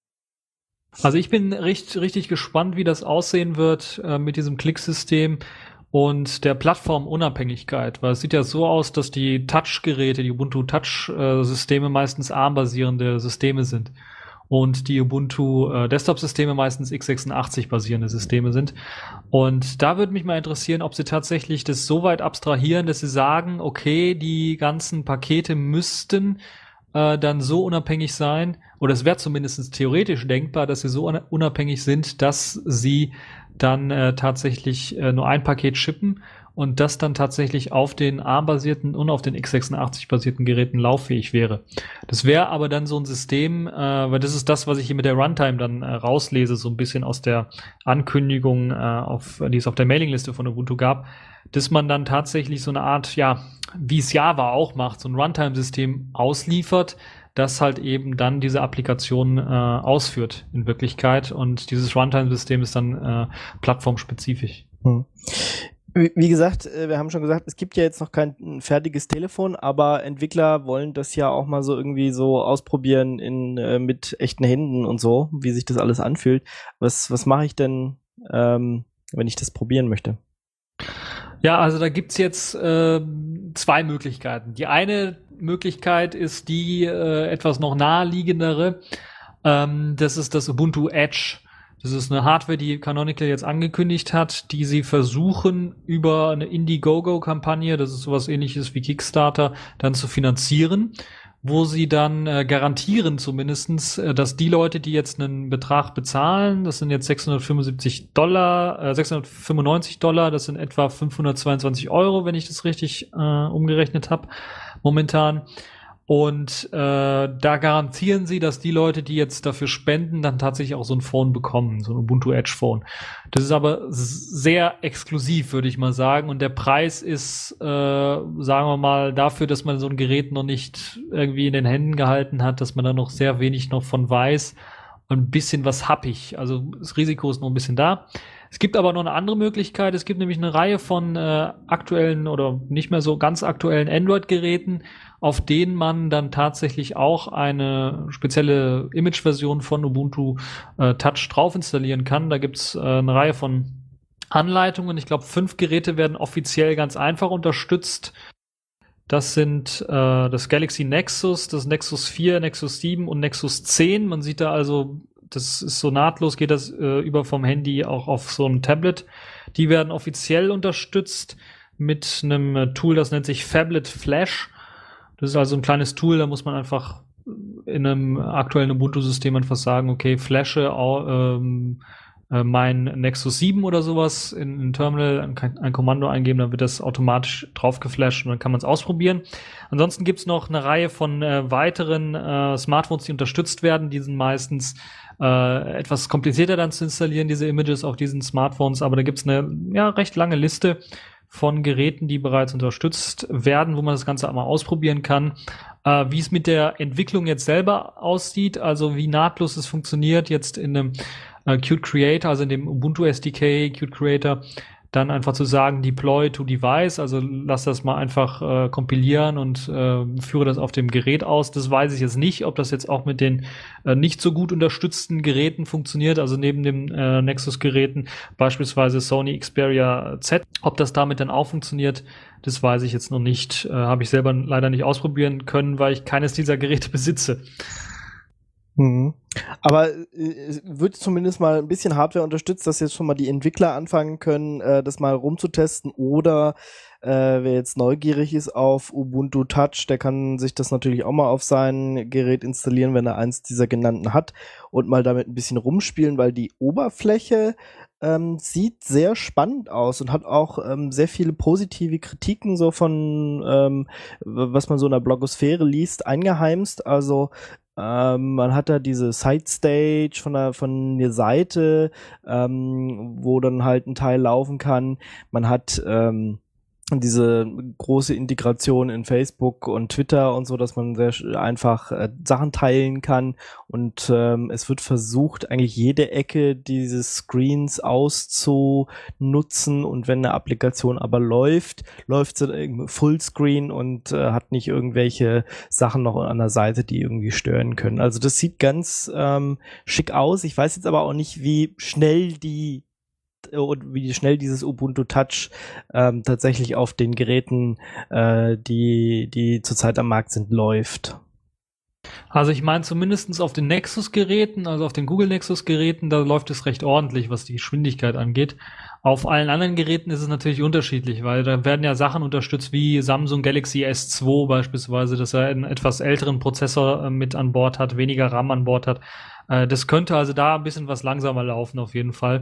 Also ich bin richtig gespannt, wie das aussehen wird mit diesem Klicksystem und der Plattformunabhängigkeit, weil es sieht ja so aus, dass die Touch-Geräte, die Ubuntu Touch-Systeme meistens ARM-basierende Systeme sind und die Ubuntu Desktop-Systeme meistens x86-basierende Systeme sind. Und da würde mich mal interessieren, ob sie tatsächlich das so weit abstrahieren, dass sie sagen, okay, die ganzen Pakete müssten dann so unabhängig sein, oder es wäre zumindest theoretisch denkbar, dass sie so unabhängig sind, dass sie dann tatsächlich nur ein Paket shippen und das dann tatsächlich auf den ARM-basierten und auf den x86-basierten Geräten lauffähig wäre. Das wäre aber dann so ein System, weil das ist das, was ich hier mit der Runtime dann rauslese, so ein bisschen aus der Ankündigung, die es auf der Mailingliste von Ubuntu gab, dass man dann tatsächlich so eine Art, ja, wie es Java auch macht, so ein Runtime-System ausliefert, das halt eben dann diese Applikation ausführt in Wirklichkeit. Und dieses Runtime-System ist dann plattformspezifisch.
Wie gesagt, wir haben schon gesagt, es gibt ja jetzt noch kein fertiges Telefon, aber Entwickler wollen das ja auch mal so irgendwie so ausprobieren mit echten Händen und so, wie sich das alles anfühlt. Was mache ich denn, wenn ich das probieren möchte?
Ja, also da gibt's jetzt zwei Möglichkeiten. Die eine Möglichkeit ist die etwas noch naheliegendere. Das ist das Ubuntu Edge. Das ist eine Hardware, die Canonical jetzt angekündigt hat, die sie versuchen, über eine Indiegogo-Kampagne, das ist sowas ähnliches wie Kickstarter, dann zu finanzieren, wo sie dann garantieren zumindestens, dass die Leute, die jetzt einen Betrag bezahlen, das sind jetzt $695, $695, das sind etwa 522 €, wenn ich das richtig umgerechnet habe, momentan. Und da garantieren sie, dass die Leute, die jetzt dafür spenden, dann tatsächlich auch so ein Phone bekommen, so ein Ubuntu Edge Phone. Das ist aber sehr exklusiv, würde ich mal sagen. Und der Preis ist, sagen wir mal, dafür, dass man so ein Gerät noch nicht irgendwie in den Händen gehalten hat, dass man da noch sehr wenig noch von weiß. Ein bisschen was happig. Also das Risiko ist noch ein bisschen da. Es gibt aber noch eine andere Möglichkeit. Es gibt nämlich eine Reihe von aktuellen oder nicht mehr so ganz aktuellen Android-Geräten, auf denen man dann tatsächlich auch eine spezielle Image-Version von Ubuntu Touch drauf installieren kann. Da gibt's eine Reihe von Anleitungen. Ich glaube, 5 Geräte werden offiziell ganz einfach unterstützt. Das sind das Galaxy Nexus, das Nexus 4, Nexus 7 und Nexus 10. Man sieht da also, das ist so nahtlos, geht das über vom Handy auch auf so ein Tablet. Die werden offiziell unterstützt mit einem Tool, das nennt sich Phablet Flash. Das ist also ein kleines Tool, da muss man einfach in einem aktuellen Ubuntu-System einfach sagen, okay, flashe mein Nexus 7 oder sowas in ein Terminal, ein Kommando eingeben, dann wird das automatisch drauf geflasht und dann kann man es ausprobieren. Ansonsten gibt's noch eine Reihe von weiteren Smartphones, die unterstützt werden. Die sind meistens etwas komplizierter dann zu installieren, diese Images auf diesen Smartphones, aber da gibt's eine recht lange Liste von Geräten, die bereits unterstützt werden, wo man das Ganze einmal ausprobieren kann. Wie es mit der Entwicklung jetzt selber aussieht, also wie nahtlos es funktioniert jetzt in einem Qt Creator, also in dem Ubuntu SDK Qt Creator, dann einfach zu sagen, deploy to device, also lass das mal einfach kompilieren und führe das auf dem Gerät aus. Das weiß ich jetzt nicht, ob das jetzt auch mit den nicht so gut unterstützten Geräten funktioniert, also neben den Nexus-Geräten, beispielsweise Sony Xperia Z. Ob das damit dann auch funktioniert, das weiß ich jetzt noch nicht. Habe ich selber leider nicht ausprobieren können, weil ich keines dieser Geräte besitze.
Aber es wird zumindest mal ein bisschen Hardware unterstützt, dass jetzt schon mal die Entwickler anfangen können, das mal rumzutesten. Oder wer jetzt neugierig ist auf Ubuntu Touch, der kann sich das natürlich auch mal auf sein Gerät installieren, wenn er eins dieser genannten hat und mal damit ein bisschen rumspielen, weil die Oberfläche sieht sehr spannend aus und hat auch sehr viele positive Kritiken so von was man so in der Blogosphäre liest, eingeheimst. Also man hat da diese Side-Stage von der Seite, wo dann halt ein Teil laufen kann. Man hat diese große Integration in Facebook und Twitter und so, dass man sehr einfach Sachen teilen kann und es wird versucht, eigentlich jede Ecke dieses Screens auszunutzen und wenn eine Applikation aber läuft sie Fullscreen und hat nicht irgendwelche Sachen noch an der Seite, die irgendwie stören können. Also das sieht ganz schick aus. Ich weiß jetzt aber auch nicht, wie schnell dieses Ubuntu Touch tatsächlich auf den Geräten, die zurzeit am Markt sind, läuft.
Also ich meine zumindest auf den Nexus-Geräten, also auf den Google Nexus-Geräten, da läuft es recht ordentlich, was die Geschwindigkeit angeht. Auf allen anderen Geräten ist es natürlich unterschiedlich, weil da werden ja Sachen unterstützt wie Samsung Galaxy S2 beispielsweise, dass er einen etwas älteren Prozessor mit an Bord hat, weniger RAM an Bord hat. Das könnte also da ein bisschen was langsamer laufen auf jeden Fall.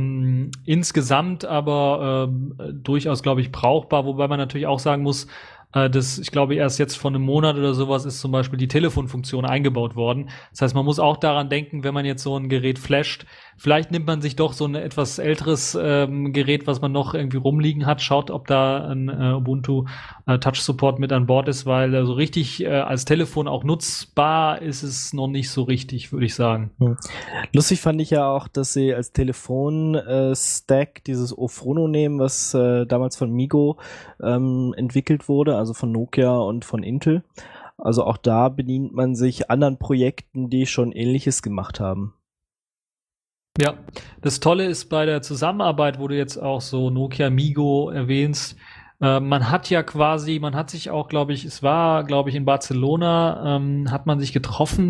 Insgesamt aber durchaus, glaube ich, brauchbar, wobei man natürlich auch sagen muss, Ich glaube, erst jetzt vor einem Monat oder sowas ist zum Beispiel die Telefonfunktion eingebaut worden. Das heißt, man muss auch daran denken, wenn man jetzt so ein Gerät flasht, vielleicht nimmt man sich doch so ein etwas älteres Gerät, was man noch irgendwie rumliegen hat, schaut, ob da ein Ubuntu Touch Support mit an Bord ist, weil so richtig als Telefon auch nutzbar ist es noch nicht so richtig, würde ich sagen.
Lustig fand ich ja auch, dass sie als Telefon-Stack dieses Ofrono nehmen, was damals von Migo entwickelt wurde, also von Nokia und von Intel. Also auch da bedient man sich anderen Projekten, die schon Ähnliches gemacht haben.
Ja, das Tolle ist bei der Zusammenarbeit, wo du jetzt auch so Nokia Migo erwähnst, man hat sich auch, glaube ich, in Barcelona, hat man sich getroffen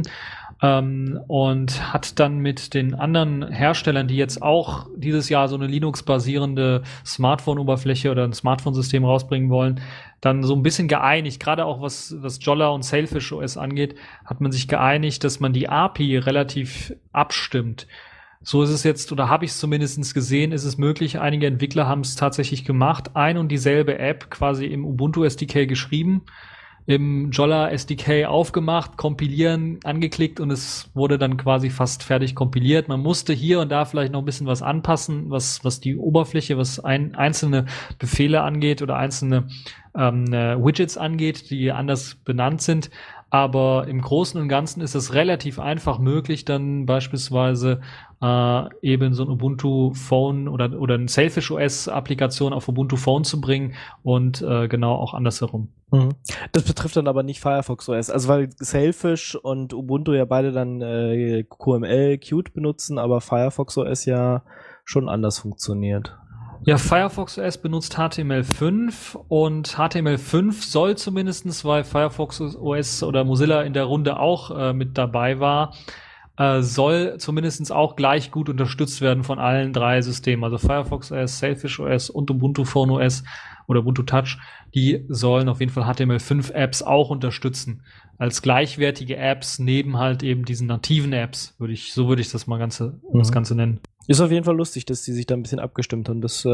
und hat dann mit den anderen Herstellern, die jetzt auch dieses Jahr so eine Linux-basierende Smartphone-Oberfläche oder ein Smartphone-System rausbringen wollen, dann so ein bisschen geeinigt, gerade auch was Jolla und Sailfish OS angeht, hat man sich geeinigt, dass man die API relativ abstimmt. So ist es jetzt, oder habe ich es zumindest gesehen, ist es möglich, einige Entwickler haben es tatsächlich gemacht, ein und dieselbe App quasi im Ubuntu SDK geschrieben, im Jolla SDK aufgemacht, kompilieren, angeklickt und es wurde dann quasi fast fertig kompiliert. Man musste hier und da vielleicht noch ein bisschen was anpassen, was die Oberfläche, was einzelne Befehle angeht oder einzelne Widgets angeht, die anders benannt sind. Aber im Großen und Ganzen ist es relativ einfach möglich, dann beispielsweise eben so ein Ubuntu Phone oder ein Sailfish OS Applikation auf Ubuntu Phone zu bringen und genau auch andersherum.
Das betrifft dann aber nicht Firefox OS, also weil Sailfish und Ubuntu ja beide dann QML Qt benutzen, aber Firefox OS ja schon anders funktioniert.
Ja, Firefox OS benutzt HTML5 und HTML5 soll zumindestens, weil Firefox OS oder Mozilla in der Runde auch mit dabei war, soll zumindestens auch gleich gut unterstützt werden von allen drei Systemen. Also Firefox OS, Sailfish OS und Ubuntu Phone OS oder Ubuntu Touch, die sollen auf jeden Fall HTML5-Apps auch unterstützen. Als gleichwertige Apps neben halt eben diesen nativen Apps, würde ich das Ganze nennen.
Ist auf jeden Fall lustig, dass die sich da ein bisschen abgestimmt haben. Das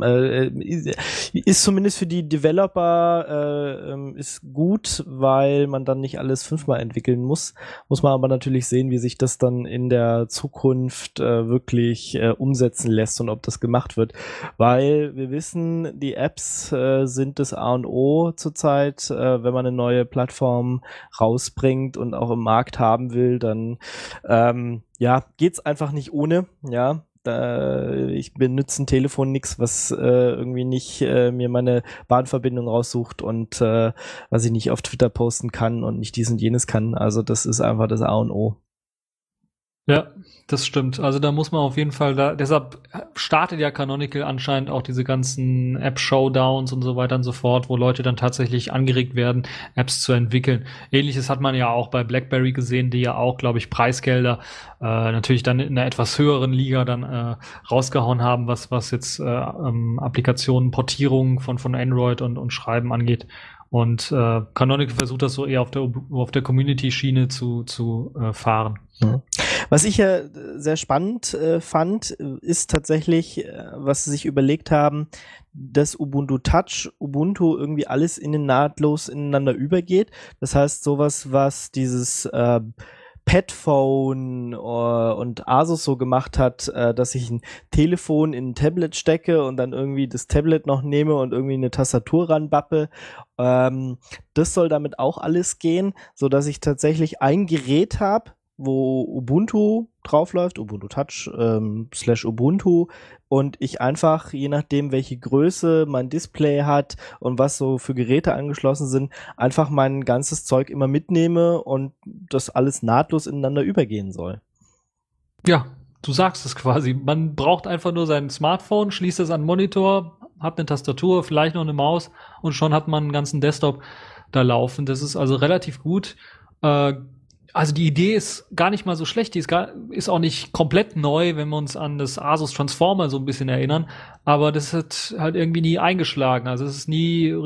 ist zumindest für die Developer ist gut, weil man dann nicht alles 5-mal entwickeln muss. Muss man aber natürlich sehen, wie sich das dann in der Zukunft wirklich umsetzen lässt und ob das gemacht wird. Weil wir wissen, die Apps sind das A und O zurzeit. Wenn man eine neue Plattform rausbringt und auch im Markt haben will, dann geht's einfach nicht ohne, ja. Ich benutze ein Telefon nix, was irgendwie nicht mir meine Bahnverbindung raussucht und was ich nicht auf Twitter posten kann und nicht dies und jenes kann. Also das ist einfach das A und O.
Ja, das stimmt. Also da muss man auf jeden Fall deshalb startet ja Canonical anscheinend auch diese ganzen App-Showdowns und so weiter und so fort, wo Leute dann tatsächlich angeregt werden, Apps zu entwickeln. Ähnliches hat man ja auch bei BlackBerry gesehen, die ja auch, glaube ich, Preisgelder natürlich dann in einer etwas höheren Liga dann rausgehauen haben, was jetzt Applikationen, Portierungen von Android und Schreiben angeht. Und Canonical versucht das so eher auf der Community-Schiene zu fahren.
Was ich ja sehr spannend fand, ist tatsächlich, was sie sich überlegt haben, dass Ubuntu Touch, Ubuntu irgendwie alles nahtlos ineinander übergeht. Das heißt, sowas, was dieses Padphone und Asus so gemacht hat, dass ich ein Telefon in ein Tablet stecke und dann irgendwie das Tablet noch nehme und irgendwie eine Tastatur ranbappe. Das soll damit auch alles gehen, so dass ich tatsächlich ein Gerät habe, wo Ubuntu draufläuft, Ubuntu Touch /Ubuntu und ich einfach, je nachdem welche Größe mein Display hat und was so für Geräte angeschlossen sind, einfach mein ganzes Zeug immer mitnehme und das alles nahtlos ineinander übergehen soll.
Ja, du sagst es quasi. Man braucht einfach nur sein Smartphone, schließt es an den Monitor, hat eine Tastatur, vielleicht noch eine Maus und schon hat man einen ganzen Desktop da laufen. Das ist also relativ gut. Also die Idee ist gar nicht mal so schlecht, die ist auch nicht komplett neu, wenn wir uns an das Asus Transformer so ein bisschen erinnern, aber das hat halt irgendwie nie eingeschlagen, also es ist hat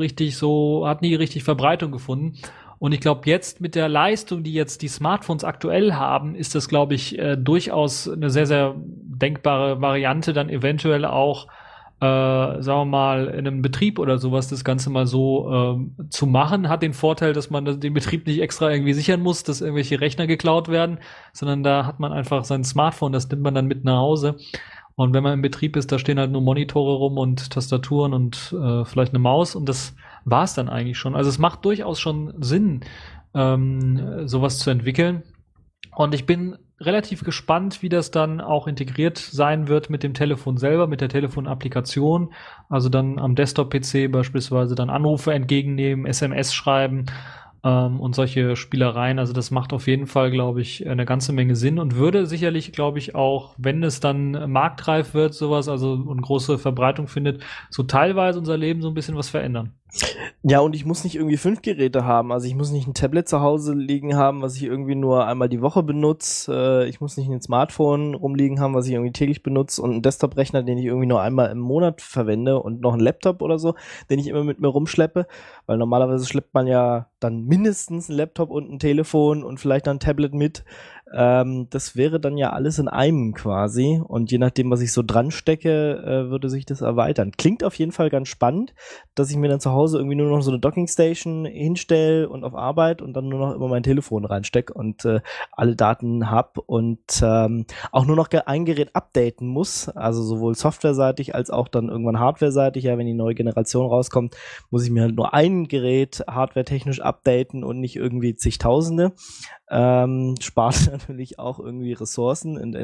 nie richtig Verbreitung gefunden und ich glaube jetzt mit der Leistung, die jetzt die Smartphones aktuell haben, ist das glaube ich durchaus eine sehr, sehr denkbare Variante, dann eventuell auch sagen wir mal, in einem Betrieb oder sowas das Ganze mal so zu machen, hat den Vorteil, dass man den Betrieb nicht extra irgendwie sichern muss, dass irgendwelche Rechner geklaut werden, sondern da hat man einfach sein Smartphone, das nimmt man dann mit nach Hause. Und wenn man im Betrieb ist, da stehen halt nur Monitore rum und Tastaturen und vielleicht eine Maus und das war's dann eigentlich schon. Also es macht durchaus schon Sinn, sowas zu entwickeln. Und ich bin relativ gespannt, wie das dann auch integriert sein wird mit dem Telefon selber, mit der Telefonapplikation. Also dann am Desktop-PC beispielsweise dann Anrufe entgegennehmen, SMS schreiben und solche Spielereien. Also das macht auf jeden Fall, glaube ich, eine ganze Menge Sinn und würde sicherlich, glaube ich, auch, wenn es dann marktreif wird, sowas, also und große Verbreitung findet, so teilweise unser Leben so ein bisschen was verändern.
Ja, und ich muss nicht irgendwie 5 Geräte haben. Also ich muss nicht ein Tablet zu Hause liegen haben, was ich irgendwie nur einmal die Woche benutze. Ich muss nicht ein Smartphone rumliegen haben, was ich irgendwie täglich benutze und einen Desktop-Rechner, den ich irgendwie nur einmal im Monat verwende und noch einen Laptop oder so, den ich immer mit mir rumschleppe. Weil normalerweise schleppt man ja dann mindestens einen Laptop und ein Telefon und vielleicht dann ein Tablet mit. Das wäre dann ja alles in einem quasi. Und je nachdem, was ich so dran stecke, würde sich das erweitern. Klingt auf jeden Fall ganz spannend, dass ich mir dann zu Hause irgendwie nur noch so eine Dockingstation hinstelle und auf Arbeit und dann nur noch immer mein Telefon reinstecke und alle Daten hab und auch nur noch ein Gerät updaten muss, also sowohl softwareseitig als auch dann irgendwann hardwareseitig. Ja, wenn die neue Generation rauskommt, muss ich mir halt nur ein Gerät hardwaretechnisch updaten und nicht irgendwie zigtausende. Spart natürlich auch irgendwie Ressourcen und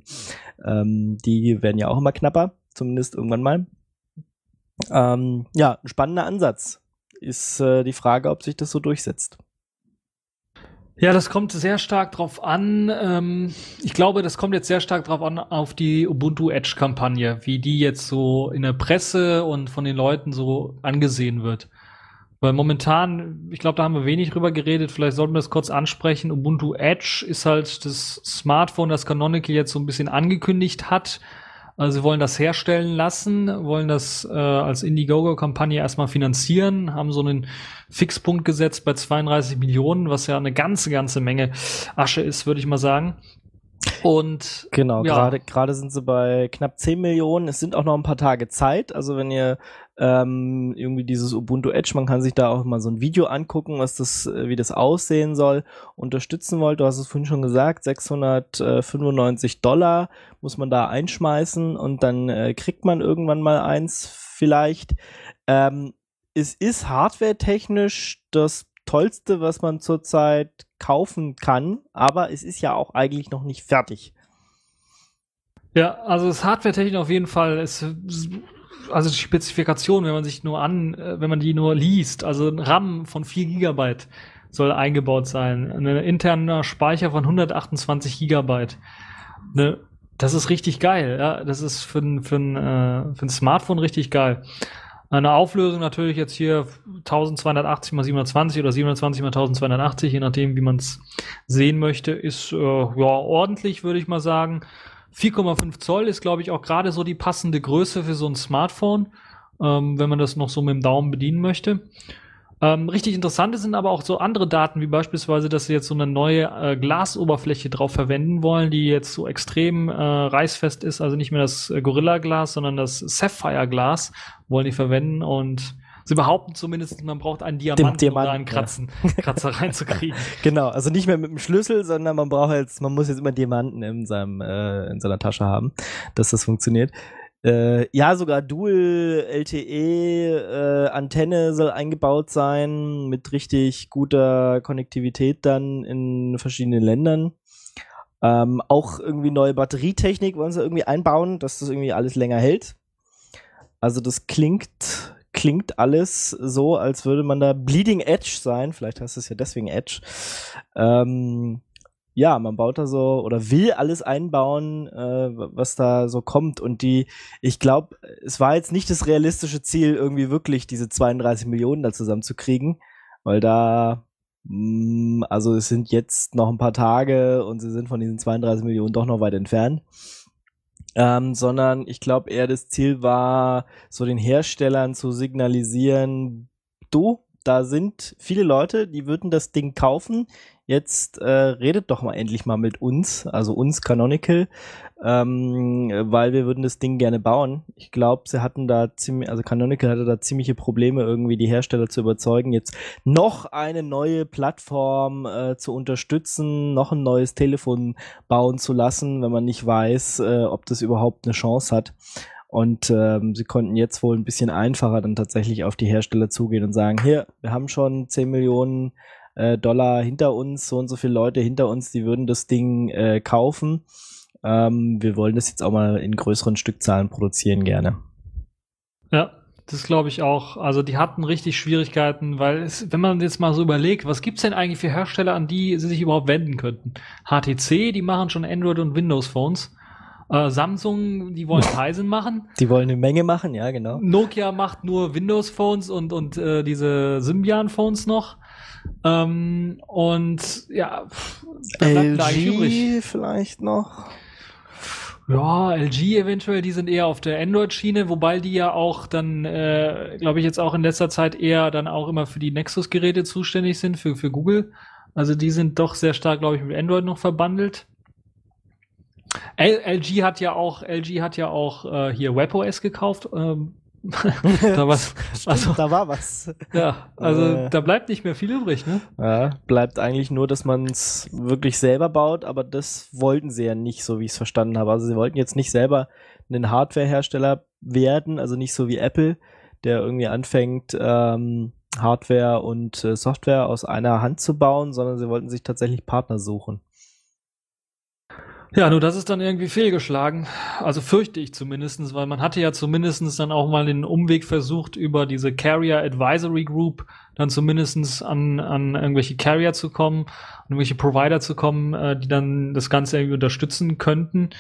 die werden ja auch immer knapper, zumindest irgendwann mal. Ja, ein spannender Ansatz. Ist die Frage, ob sich das so durchsetzt.
Ja, das kommt sehr stark drauf an. Ich glaube, das kommt jetzt sehr stark drauf an, auf die Ubuntu Edge-Kampagne, wie die jetzt so in der Presse und von den Leuten so angesehen wird. Weil momentan, ich glaube, da haben wir wenig drüber geredet, vielleicht sollten wir das kurz ansprechen. Ubuntu Edge ist halt das Smartphone, das Canonical jetzt so ein bisschen angekündigt hat. Also sie wollen das herstellen lassen, wollen das als Indiegogo-Kampagne erstmal finanzieren, haben so einen Fixpunkt gesetzt bei 32 Millionen, was ja eine ganze Menge Asche ist, würde ich mal sagen. Und
genau,
ja.
gerade sind sie bei knapp 10 Millionen. Es sind auch noch ein paar Tage Zeit. Also wenn ihr irgendwie dieses Ubuntu Edge, man kann sich da auch mal so ein Video angucken, wie das aussehen soll, unterstützen wollt. Du hast es vorhin schon gesagt, $695 muss man da einschmeißen und dann kriegt man irgendwann mal eins vielleicht. Es ist hardwaretechnisch das Tollste, was man zurzeit kaufen kann, aber es ist ja auch eigentlich noch nicht fertig.
Ja, also das Hardware-Technik auf jeden Fall ist, also die Spezifikation, wenn man die nur liest, also ein RAM von 4 Gigabyte soll eingebaut sein, ein interner Speicher von 128 Gigabyte. Das ist richtig geil, ja, das ist für ein Smartphone richtig geil. Eine Auflösung natürlich jetzt hier 1280 x 720 oder 720 x 1280, je nachdem, wie man es sehen möchte, ist ja ordentlich, würde ich mal sagen. 4,5 Zoll ist, glaube ich, auch gerade so die passende Größe für so ein Smartphone, wenn man das noch so mit dem Daumen bedienen möchte. Richtig interessant sind aber auch so andere Daten, wie beispielsweise, dass sie jetzt so eine neue Glasoberfläche drauf verwenden wollen, die jetzt so extrem reißfest ist, also nicht mehr das Gorilla-Glas, sondern das Sapphire-Glas wollen die verwenden und sie behaupten zumindest, man braucht einen Diamanten, um da einen Kratzer reinzukriegen.
Genau, also nicht mehr mit dem Schlüssel, sondern man muss jetzt immer Diamanten in seiner Tasche haben, dass das funktioniert. Ja, sogar Dual LTE Antenne soll eingebaut sein mit richtig guter Konnektivität dann in verschiedenen Ländern. Auch irgendwie neue Batterietechnik wollen sie irgendwie einbauen, dass das irgendwie alles länger hält. Also das klingt alles so, als würde man da Bleeding Edge sein. Vielleicht heißt es ja deswegen Edge. Ja, man baut da so oder will alles einbauen, was da so kommt. Und ich glaube, es war jetzt nicht das realistische Ziel, irgendwie wirklich diese 32 Millionen da zusammenzukriegen, weil also es sind jetzt noch ein paar Tage und sie sind von diesen 32 Millionen doch noch weit entfernt. Sondern ich glaube eher das Ziel war, so den Herstellern zu signalisieren, da sind viele Leute, die würden das Ding kaufen. jetzt redet doch mal endlich mal mit uns, also uns Canonical, weil wir würden das Ding gerne bauen. Ich glaube, Canonical hatte da ziemliche Probleme, irgendwie die Hersteller zu überzeugen, jetzt noch eine neue Plattform zu unterstützen, noch ein neues Telefon bauen zu lassen, wenn man nicht weiß, ob das überhaupt eine Chance hat. Und sie konnten jetzt wohl ein bisschen einfacher dann tatsächlich auf die Hersteller zugehen und sagen, hier, wir haben schon 10 Millionen Dollar hinter uns, so und so viele Leute hinter uns, die würden das Ding kaufen. Wir wollen das jetzt auch mal in größeren Stückzahlen produzieren gerne.
Ja, das glaube ich auch. Also die hatten richtig Schwierigkeiten, weil wenn man jetzt mal so überlegt, was gibt's denn eigentlich für Hersteller, an die sie sich überhaupt wenden könnten? HTC, die machen schon Android- und Windows-Phones. Samsung, die wollen Tizen machen.
Die wollen eine Menge machen, ja, genau.
Nokia macht nur Windows-Phones und diese Symbian-Phones noch. Und ja, da bleibt da eigentlich übrig.
LG vielleicht noch.
Ja, LG eventuell, die sind eher auf der Android-Schiene, wobei die ja auch dann, glaube ich, jetzt auch in letzter Zeit eher dann auch immer für die Nexus-Geräte zuständig sind, für Google. Also die sind doch sehr stark, glaube ich, mit Android noch verbandelt. LG hat ja auch hier WebOS gekauft. Da
war was.
Ja, also da bleibt nicht mehr viel übrig, ne?
Ja, bleibt eigentlich nur, dass man es wirklich selber baut, aber das wollten sie ja nicht, so wie ich es verstanden habe. Also sie wollten jetzt nicht selber einen Hardware-Hersteller werden, also nicht so wie Apple, der irgendwie anfängt, Hardware und Software aus einer Hand zu bauen, sondern sie wollten sich tatsächlich Partner suchen.
Ja, nur das ist dann irgendwie fehlgeschlagen. Also fürchte ich zumindestens, weil man hatte ja zumindestens dann auch mal den Umweg versucht, über diese Carrier Advisory Group dann zumindestens an irgendwelche Carrier zu kommen, an irgendwelche Provider zu kommen, die dann das Ganze irgendwie unterstützen könnten.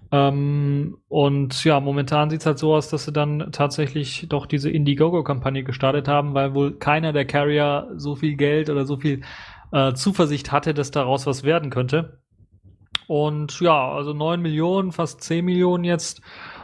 Und ja, momentan sieht's halt so aus, dass sie dann tatsächlich doch diese Indiegogo-Kampagne gestartet haben, weil wohl keiner der Carrier so viel Geld oder so viel Zuversicht hatte, dass daraus was werden könnte. Und ja, also 9 Millionen, fast 10 Millionen jetzt.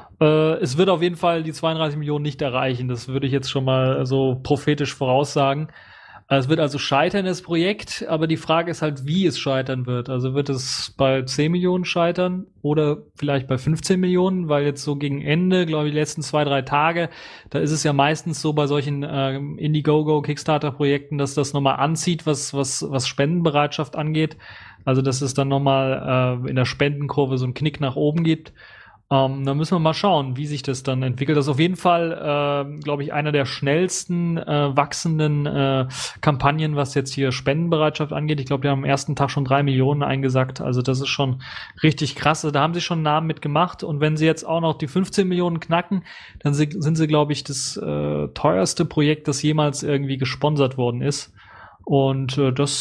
Es wird auf jeden Fall die 32 Millionen nicht erreichen. Das würde ich jetzt schon mal so prophetisch voraussagen. Es wird also scheitern, das Projekt. Aber die Frage ist halt, wie es scheitern wird. Also wird es bei 10 Millionen scheitern oder vielleicht bei 15 Millionen? Weil jetzt so gegen Ende, glaube ich, die letzten 2-3 Tage, da ist es ja meistens so bei solchen Indiegogo, Kickstarter-Projekten, dass das nochmal anzieht, was Spendenbereitschaft angeht. Also, dass es dann nochmal in der Spendenkurve so einen Knick nach oben gibt. Da müssen wir mal schauen, wie sich das dann entwickelt. Das ist auf jeden Fall, glaube ich, einer der schnellsten wachsenden Kampagnen, was jetzt hier Spendenbereitschaft angeht. Ich glaube, die haben am ersten Tag schon 3 Millionen eingesackt. Also das ist schon richtig krass. Da haben sie schon einen Namen mitgemacht. Und wenn sie jetzt auch noch die 15 Millionen knacken, dann sind sie, glaube ich, das teuerste Projekt, das jemals irgendwie gesponsert worden ist. Und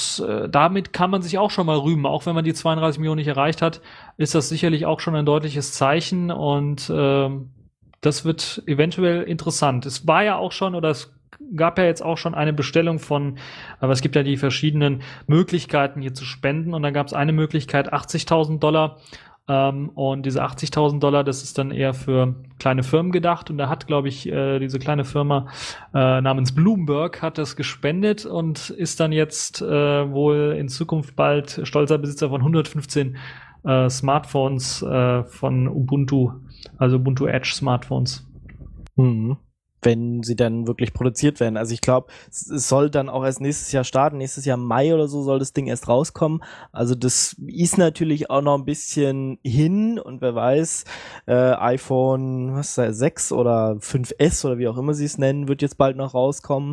damit kann man sich auch schon mal rühmen. Auch wenn man die 32 Millionen nicht erreicht hat, ist das sicherlich auch schon ein deutliches Zeichen. Und das wird eventuell interessant. Es war ja auch schon, oder es gab ja jetzt auch schon eine Bestellung von, aber es gibt ja die verschiedenen Möglichkeiten hier zu spenden. Und da gab es eine Möglichkeit, $80.000. Und diese $80.000, das ist dann eher für kleine Firmen gedacht. Und da hat, glaube ich, diese kleine Firma namens Bloomberg hat das gespendet und ist dann jetzt wohl in Zukunft bald stolzer Besitzer von 115 Smartphones von Ubuntu, also Ubuntu Edge Smartphones.
Mhm. Wenn sie dann wirklich produziert werden. Also ich glaube, es soll dann auch erst nächstes Jahr starten. Nächstes Jahr im Mai oder so soll das Ding erst rauskommen. Also das ist natürlich auch noch ein bisschen hin und wer weiß, iPhone 6 oder 5S oder wie auch immer sie es nennen, wird jetzt bald noch rauskommen.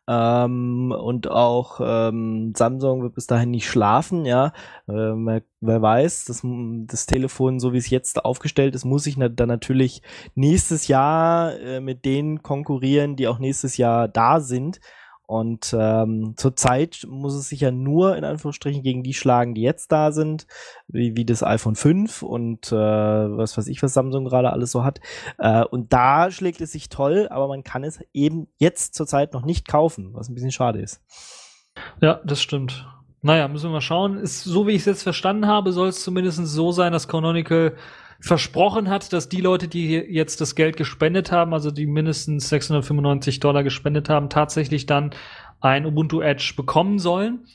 Und auch Samsung wird bis dahin nicht schlafen, ja. Wer weiß, das Telefon, so wie es jetzt aufgestellt ist, muss sich dann natürlich nächstes Jahr mit denen konkurrieren, die auch nächstes Jahr da sind. Und zurzeit muss es sich ja nur in Anführungsstrichen gegen die schlagen, die jetzt da sind, wie das iPhone 5 und was weiß ich, was Samsung gerade alles so hat. Und da schlägt es sich toll, aber man kann es eben jetzt zurzeit noch nicht kaufen, was ein bisschen schade ist.
Ja, das stimmt. Naja, müssen wir mal schauen. So wie ich es jetzt verstanden habe, soll es zumindest so sein, dass Canonical versprochen hat, dass die Leute, die jetzt das Geld gespendet haben, also die mindestens $695 gespendet haben, tatsächlich dann ein Ubuntu Edge bekommen sollen.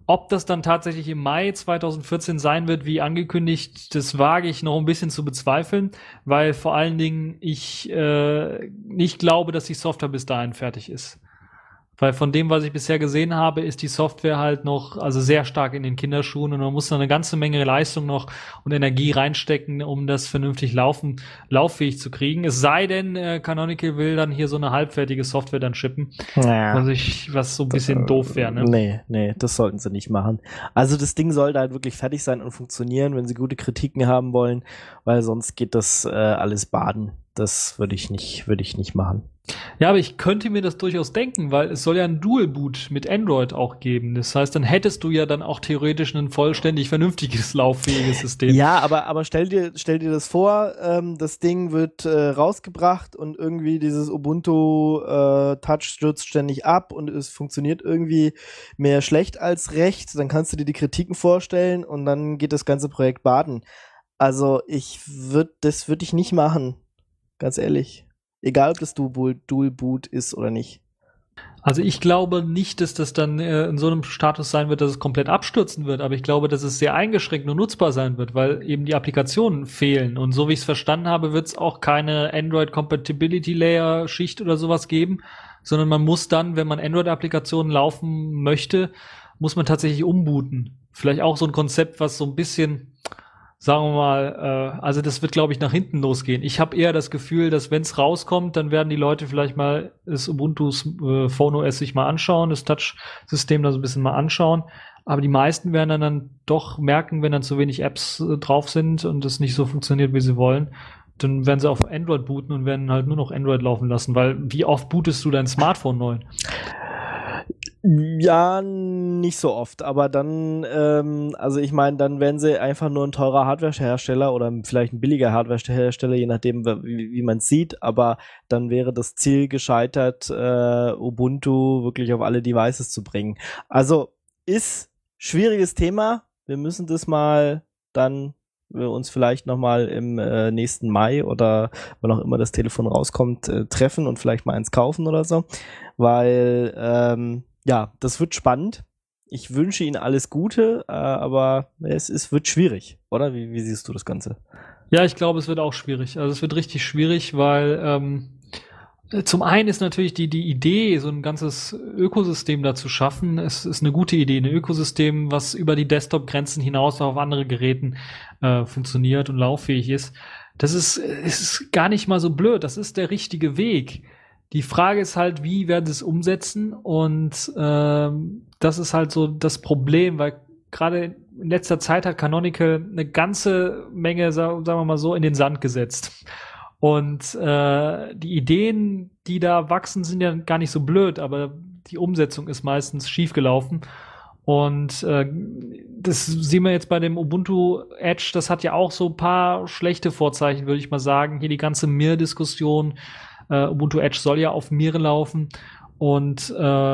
Ob das dann tatsächlich im Mai 2014 sein wird, wie angekündigt, das wage ich noch ein bisschen zu bezweifeln, weil vor allen Dingen ich nicht glaube, dass die Software bis dahin fertig ist. Weil von dem, was ich bisher gesehen habe, ist die Software halt noch also sehr stark in den Kinderschuhen und man muss da eine ganze Menge Leistung noch und Energie reinstecken, um das vernünftig lauffähig zu kriegen. Es sei denn, Canonical will dann hier so eine halbfertige Software dann shippen, was so ein bisschen doof wäre. Ne?
Nee, das sollten sie nicht machen. Also das Ding sollte halt wirklich fertig sein und funktionieren, wenn sie gute Kritiken haben wollen, weil sonst geht das alles baden. Das würde ich nicht machen.
Ja, aber ich könnte mir das durchaus denken, weil es soll ja ein Dual-Boot mit Android auch geben. Das heißt, dann hättest du ja dann auch theoretisch ein vollständig vernünftiges, lauffähiges System.
Ja, aber stell dir das vor, das Ding wird rausgebracht und irgendwie dieses Ubuntu Touch stürzt ständig ab und es funktioniert irgendwie mehr schlecht als recht. Dann kannst du dir die Kritiken vorstellen und dann geht das ganze Projekt baden. Also das würde ich nicht machen. Ganz ehrlich. Egal, ob das Dual Boot ist oder nicht.
Also ich glaube nicht, dass das dann in so einem Status sein wird, dass es komplett abstürzen wird, aber ich glaube, dass es sehr eingeschränkt nur nutzbar sein wird, weil eben die Applikationen fehlen. Und so wie ich es verstanden habe, wird es auch keine Android Compatibility Layer Schicht oder sowas geben, sondern man muss dann, wenn man Android-Applikationen laufen möchte, muss man tatsächlich umbooten. Vielleicht auch so ein Konzept, was so ein bisschen, sagen wir mal, also das wird, glaube ich, nach hinten losgehen. Ich habe eher das Gefühl, dass wenn es rauskommt, dann werden die Leute vielleicht mal das Ubuntu's Phone OS sich mal anschauen, das Touch-System da so ein bisschen mal anschauen. Aber die meisten werden dann doch merken, wenn dann zu wenig Apps drauf sind und es nicht so funktioniert, wie sie wollen, dann werden sie auf Android booten und werden halt nur noch Android laufen lassen, weil wie oft bootest du dein Smartphone neu?
Ja, nicht so oft, aber dann, also ich meine, dann wären sie einfach nur ein teurer Hardwarehersteller oder vielleicht ein billiger Hardwarehersteller, je nachdem, wie man es sieht, aber dann wäre das Ziel gescheitert, Ubuntu wirklich auf alle Devices zu bringen. Also ist schwieriges Thema, wir müssen das mal dann uns vielleicht nochmal im nächsten Mai oder wann auch immer das Telefon rauskommt, treffen und vielleicht mal eins kaufen oder so, weil ja, das wird spannend. Ich wünsche Ihnen alles Gute, aber wird schwierig, oder? Wie siehst du das Ganze?
Ja, ich glaube, es wird auch schwierig. Also es wird richtig schwierig, weil zum einen ist natürlich die Idee, so ein ganzes Ökosystem da zu schaffen. Es ist eine gute Idee, ein Ökosystem, was über die Desktop-Grenzen hinaus auf andere Geräten funktioniert und lauffähig ist. Das ist gar nicht mal so blöd. Das ist der richtige Weg. Die Frage ist halt, wie werden sie es umsetzen? Und das ist halt so das Problem, weil gerade in letzter Zeit hat Canonical eine ganze Menge, sagen wir mal so, in den Sand gesetzt. Und die Ideen, die da wachsen, sind ja gar nicht so blöd, aber die Umsetzung ist meistens schiefgelaufen. Und das sehen wir jetzt bei dem Ubuntu Edge, das hat ja auch so ein paar schlechte Vorzeichen, würde ich mal sagen. Hier die ganze Mir-Diskussion. Ubuntu Edge soll ja auf Mir laufen und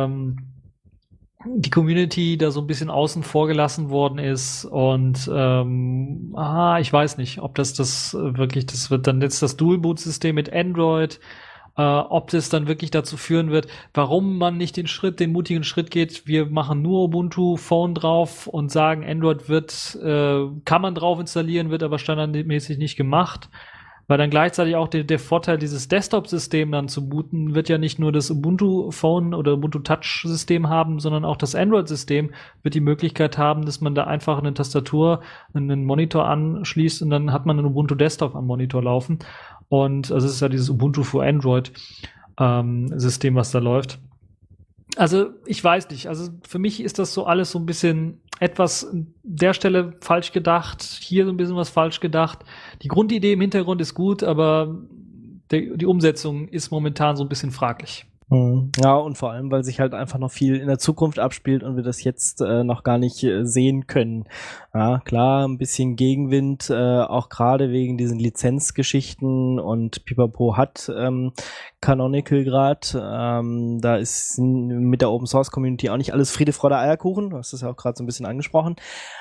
die Community da so ein bisschen außen vor gelassen worden ist und ich weiß nicht, ob das wirklich, das wird dann jetzt das Dual-Boot-System mit Android, ob das dann wirklich dazu führen wird, warum man nicht den mutigen Schritt geht, wir machen nur Ubuntu Phone drauf und sagen, Android kann man drauf installieren, wird aber standardmäßig nicht gemacht. Weil dann gleichzeitig auch der Vorteil, dieses Desktop-System dann zu booten, wird ja nicht nur das Ubuntu-Phone oder Ubuntu-Touch-System haben, sondern auch das Android-System wird die Möglichkeit haben, dass man da einfach eine Tastatur, einen Monitor anschließt und dann hat man einen Ubuntu-Desktop am Monitor laufen. Und also es ist ja dieses Ubuntu für Android-System, was da läuft. Also ich weiß nicht, also für mich ist das so alles so ein bisschen etwas an der Stelle falsch gedacht, hier so ein bisschen was falsch gedacht. Die Grundidee im Hintergrund ist gut, aber die Umsetzung ist momentan so ein bisschen fraglich.
Ja, und vor allem, weil sich halt einfach noch viel in der Zukunft abspielt und wir das jetzt noch gar nicht sehen können. Ja, klar, ein bisschen Gegenwind, auch gerade wegen diesen Lizenzgeschichten und Pipapo hat Canonical gerade. Da ist mit der Open Source Community auch nicht alles Friede, Freude, Eierkuchen. Du hast das ja auch gerade so ein bisschen angesprochen.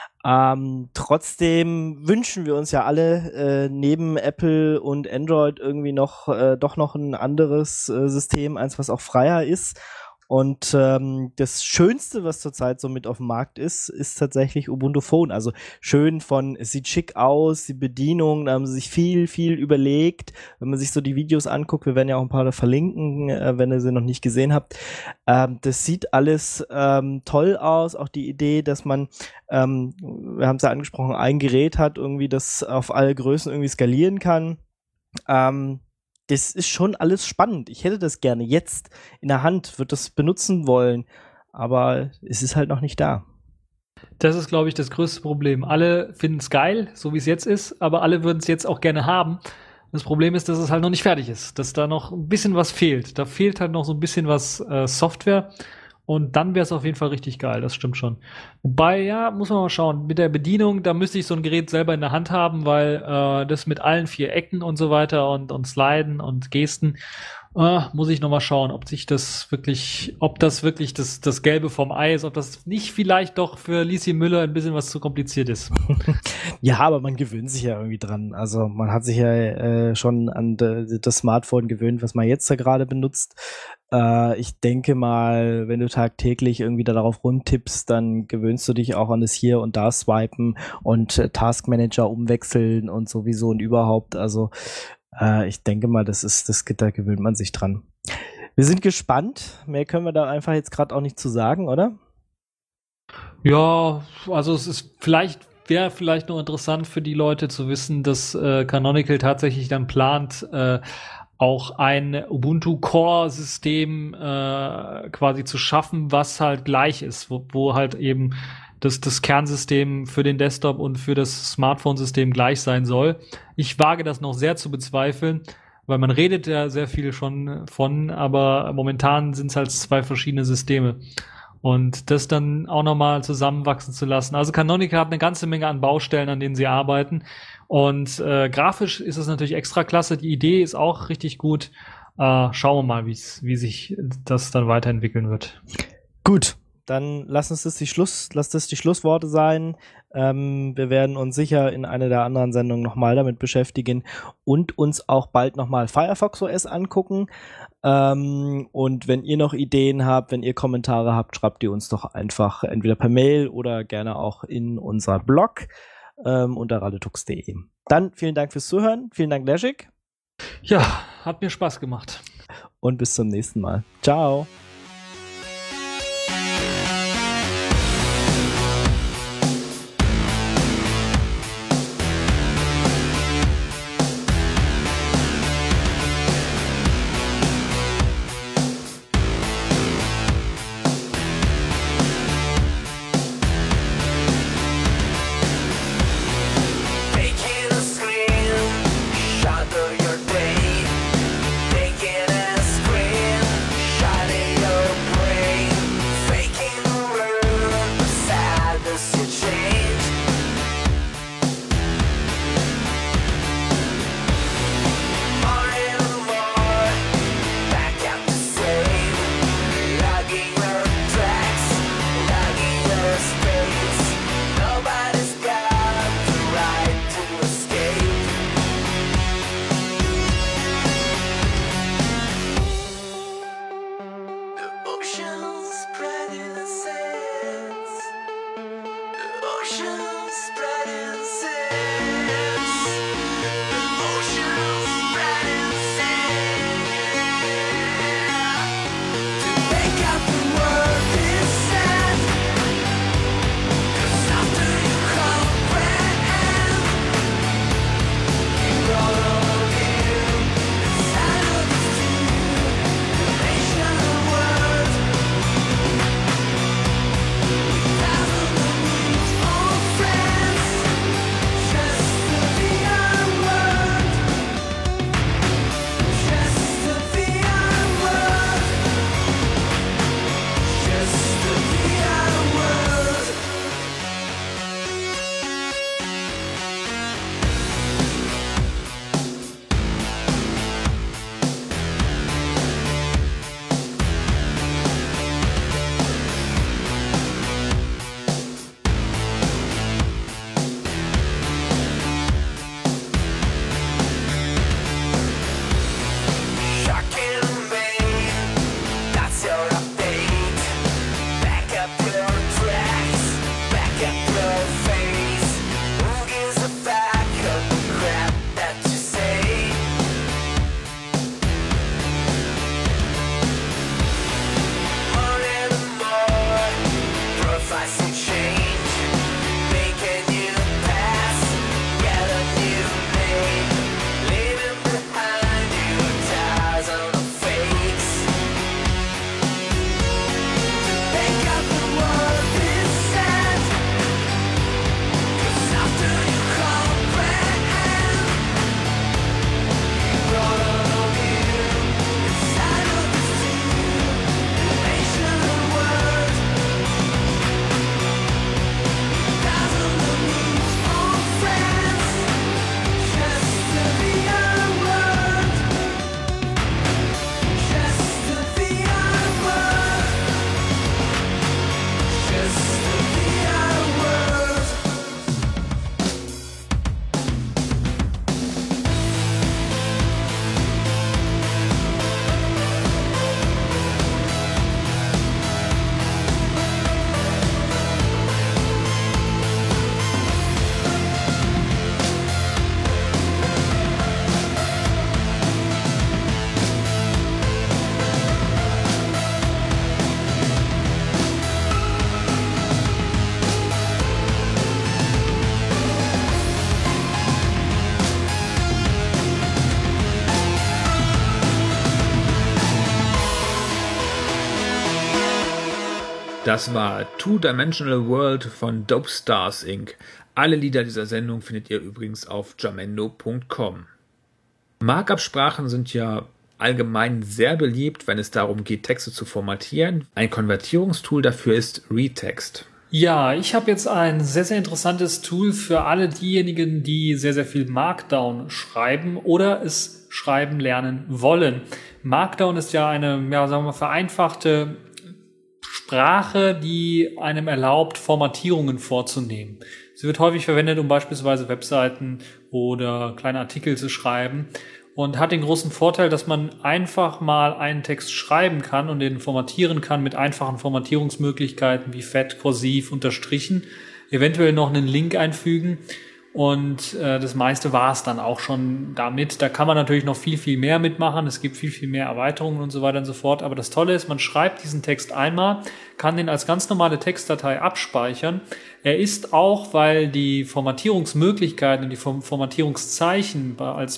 Trotzdem wünschen wir uns ja alle neben Apple und Android irgendwie doch noch ein anderes System, eins, was auch freier ist. Und das Schönste, was zurzeit so mit auf dem Markt ist tatsächlich Ubuntu Phone. Also schön es sieht schick aus, die Bedienung, da haben sie sich viel überlegt. Wenn man sich so die Videos anguckt, wir werden ja auch ein paar verlinken, wenn ihr sie noch nicht gesehen habt. Das sieht alles toll aus. Auch die Idee, dass man, wir haben es ja angesprochen, ein Gerät hat, irgendwie das auf alle Größen irgendwie skalieren kann. Das ist schon alles spannend. Ich hätte das gerne jetzt in der Hand, würde das benutzen wollen, aber es ist halt noch nicht da.
Das ist, glaube ich, das größte Problem. Alle finden es geil, so wie es jetzt ist, aber alle würden es jetzt auch gerne haben. Das Problem ist, dass es halt noch nicht fertig ist, dass da noch ein bisschen was fehlt. Da fehlt halt noch so ein bisschen was Software. Und dann wäre es auf jeden Fall richtig geil, das stimmt schon. Wobei, ja, muss man mal schauen, mit der Bedienung, da müsste ich so ein Gerät selber in der Hand haben, weil das mit allen 4 Ecken und so weiter und Sliden und Gesten, muss ich noch mal schauen, ob das wirklich das Gelbe vom Ei ist, ob das nicht vielleicht doch für Lieschen Müller ein bisschen was zu kompliziert ist.
Ja, aber man gewöhnt sich ja irgendwie dran. Also man hat sich ja schon an das Smartphone gewöhnt, was man jetzt da gerade benutzt. Ich denke mal, wenn du tagtäglich irgendwie darauf rumtippst, dann gewöhnst du dich auch an das hier und da swipen und Taskmanager umwechseln und sowieso und überhaupt. Also ich denke mal, da gewöhnt man sich dran. Wir sind gespannt. Mehr können wir da einfach jetzt gerade auch nicht zu sagen, oder?
Ja, also wäre vielleicht noch interessant für die Leute zu wissen, dass Canonical tatsächlich dann plant, auch ein Ubuntu-Core-System quasi zu schaffen, was halt gleich ist, wo halt eben das Kernsystem für den Desktop und für das Smartphone-System gleich sein soll. Ich wage das noch sehr zu bezweifeln, weil man redet ja sehr viel schon von, aber momentan sind es halt 2 verschiedene Systeme. Und das dann auch nochmal zusammenwachsen zu lassen. Also Canonical hat eine ganze Menge an Baustellen, an denen sie arbeiten. Und grafisch ist es natürlich extra klasse. Die Idee ist auch richtig gut. Schauen wir mal, wie sich das dann weiterentwickeln wird.
Gut, dann lass das die Schlussworte sein. Wir werden uns sicher in einer der anderen Sendungen nochmal damit beschäftigen und uns auch bald nochmal Firefox OS angucken. Und wenn ihr noch Ideen habt, wenn ihr Kommentare habt, schreibt ihr uns doch einfach entweder per Mail oder gerne auch in unser Blog unter radiotux.de. Dann vielen Dank fürs Zuhören. Vielen Dank, Leszek.
Ja, hat mir Spaß gemacht.
Und bis zum nächsten Mal. Ciao.
Shot through your brain, making a scream, shining
Das war Two-Dimensional World von Dope Stars Inc. Alle Lieder dieser Sendung findet ihr übrigens auf jamendo.com. Markup-Sprachen sind ja allgemein sehr beliebt, wenn es darum geht, Texte zu formatieren. Ein Konvertierungstool dafür ist Retext.
Ja, ich habe jetzt ein sehr, sehr interessantes Tool für alle diejenigen, die sehr, sehr viel Markdown schreiben oder es schreiben lernen wollen. Markdown ist ja eine, sagen wir mal, vereinfachte Sprache, die einem erlaubt, Formatierungen vorzunehmen. Sie wird häufig verwendet, um beispielsweise Webseiten oder kleine Artikel zu schreiben und hat den großen Vorteil, dass man einfach mal einen Text schreiben kann und den formatieren kann mit einfachen Formatierungsmöglichkeiten wie Fett, Kursiv, Unterstrichen, eventuell noch einen Link einfügen und das meiste war es dann auch schon damit. Da kann man natürlich noch viel, viel mehr mitmachen. Es gibt viel, viel mehr Erweiterungen und so weiter und so fort. Aber das Tolle ist, man schreibt diesen Text einmal, kann den als ganz normale Textdatei abspeichern. Er ist auch, weil die Formatierungsmöglichkeiten und die Formatierungszeichen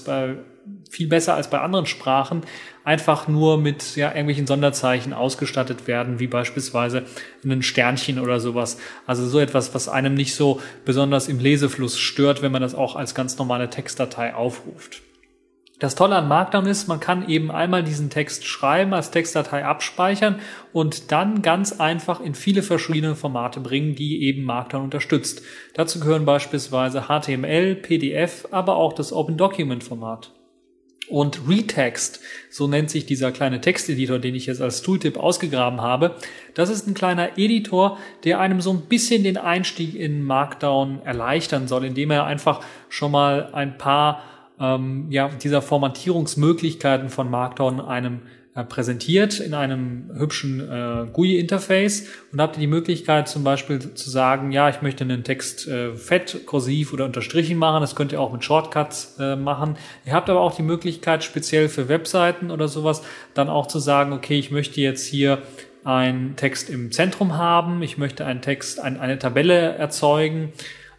viel besser als bei anderen Sprachen einfach nur mit irgendwelchen Sonderzeichen ausgestattet werden, wie beispielsweise ein Sternchen oder sowas. Also so etwas, was einem nicht so besonders im Lesefluss stört, wenn man das auch als ganz normale Textdatei aufruft. Das Tolle an Markdown ist, man kann eben einmal diesen Text schreiben, als Textdatei abspeichern und dann ganz einfach in viele verschiedene Formate bringen, die eben Markdown unterstützt. Dazu gehören beispielsweise HTML, PDF, aber auch das Open Document Format. Und Retext, so nennt sich dieser kleine Texteditor, den ich jetzt als Tooltip ausgegraben habe, das ist ein kleiner Editor, der einem so ein bisschen den Einstieg in Markdown erleichtern soll, indem er einfach schon mal ein paar dieser Formatierungsmöglichkeiten von Markdown einem präsentiert in einem hübschen GUI-Interface und habt ihr die Möglichkeit zum Beispiel zu sagen, ja, ich möchte einen Text fett, kursiv oder unterstrichen machen. Das könnt ihr auch mit Shortcuts machen. Ihr habt aber auch die Möglichkeit, speziell für Webseiten oder sowas, dann auch zu sagen, okay, ich möchte jetzt hier einen Text im Zentrum haben, ich möchte einen Text, eine Tabelle erzeugen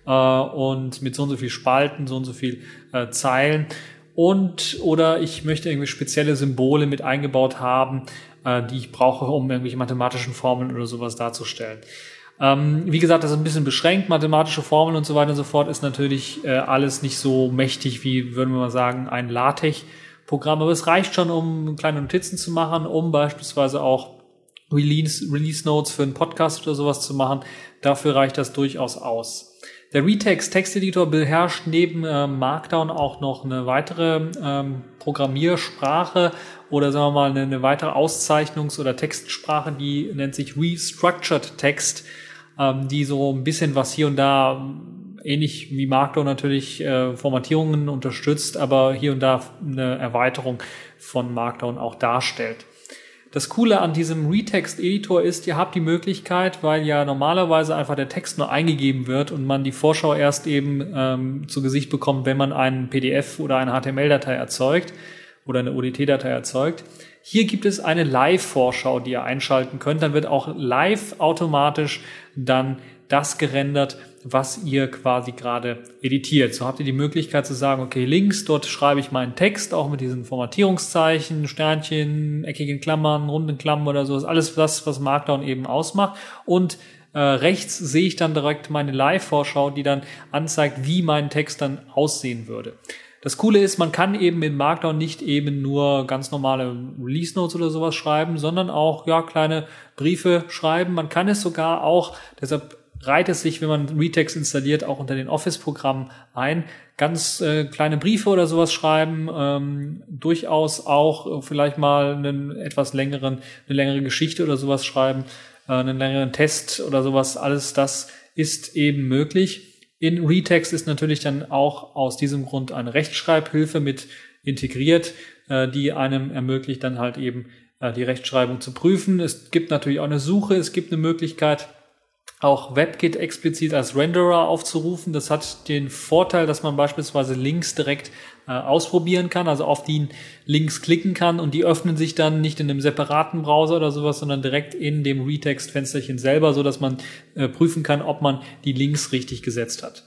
und mit so und so viel Spalten, so und so viel Zeilen. Oder ich möchte irgendwie spezielle Symbole mit eingebaut haben, die ich brauche, um irgendwelche mathematischen Formeln oder sowas darzustellen. Wie gesagt, das ist ein bisschen beschränkt. Mathematische Formeln und so weiter und so fort ist natürlich alles nicht so mächtig wie, würden wir mal sagen, ein LaTeX-Programm. Aber es reicht schon, um kleine Notizen zu machen, um beispielsweise auch Release-Notes für einen Podcast oder sowas zu machen. Dafür reicht das durchaus aus. Der Retext-Texteditor beherrscht neben Markdown auch noch eine weitere Programmiersprache oder sagen wir mal eine weitere Auszeichnungs- oder Textsprache, die nennt sich Restructured Text, die so ein bisschen was hier und da, ähnlich wie Markdown natürlich, Formatierungen unterstützt, aber hier und da eine Erweiterung von Markdown auch darstellt. Das Coole an diesem Retext-Editor ist, ihr habt die Möglichkeit, weil ja normalerweise einfach der Text nur eingegeben wird und man die Vorschau erst eben zu Gesicht bekommt, wenn man einen PDF oder eine HTML-Datei erzeugt oder eine ODT-Datei erzeugt. Hier gibt es eine Live-Vorschau, die ihr einschalten könnt. Dann wird auch live automatisch dann das gerendert, was ihr quasi gerade editiert. So habt ihr die Möglichkeit zu sagen, okay, links, dort schreibe ich meinen Text, auch mit diesen Formatierungszeichen, Sternchen, eckigen Klammern, runden Klammern oder so. Das ist alles das, was Markdown eben ausmacht. Und rechts sehe ich dann direkt meine Live-Vorschau, die dann anzeigt, wie mein Text dann aussehen würde. Das Coole ist, man kann eben in Markdown nicht eben nur ganz normale Release-Notes oder sowas schreiben, sondern auch kleine Briefe schreiben. Man kann es sogar auch, deshalb reiht es sich, wenn man Retext installiert, auch unter den Office-Programmen ein, ganz kleine Briefe oder sowas schreiben, durchaus auch vielleicht mal eine längere Geschichte oder sowas schreiben, einen längeren Test oder sowas. Alles das ist eben möglich. In Retext ist natürlich dann auch aus diesem Grund eine Rechtschreibhilfe mit integriert, die einem ermöglicht, dann halt eben die Rechtschreibung zu prüfen. Es gibt natürlich auch eine Suche, es gibt eine Möglichkeit, auch WebKit explizit als Renderer aufzurufen. Das hat den Vorteil, dass man beispielsweise Links direkt ausprobieren kann, also auf die Links klicken kann und die öffnen sich dann nicht in einem separaten Browser oder sowas, sondern direkt in dem Retext-Fensterchen selber, so dass man prüfen kann, ob man die Links richtig gesetzt hat.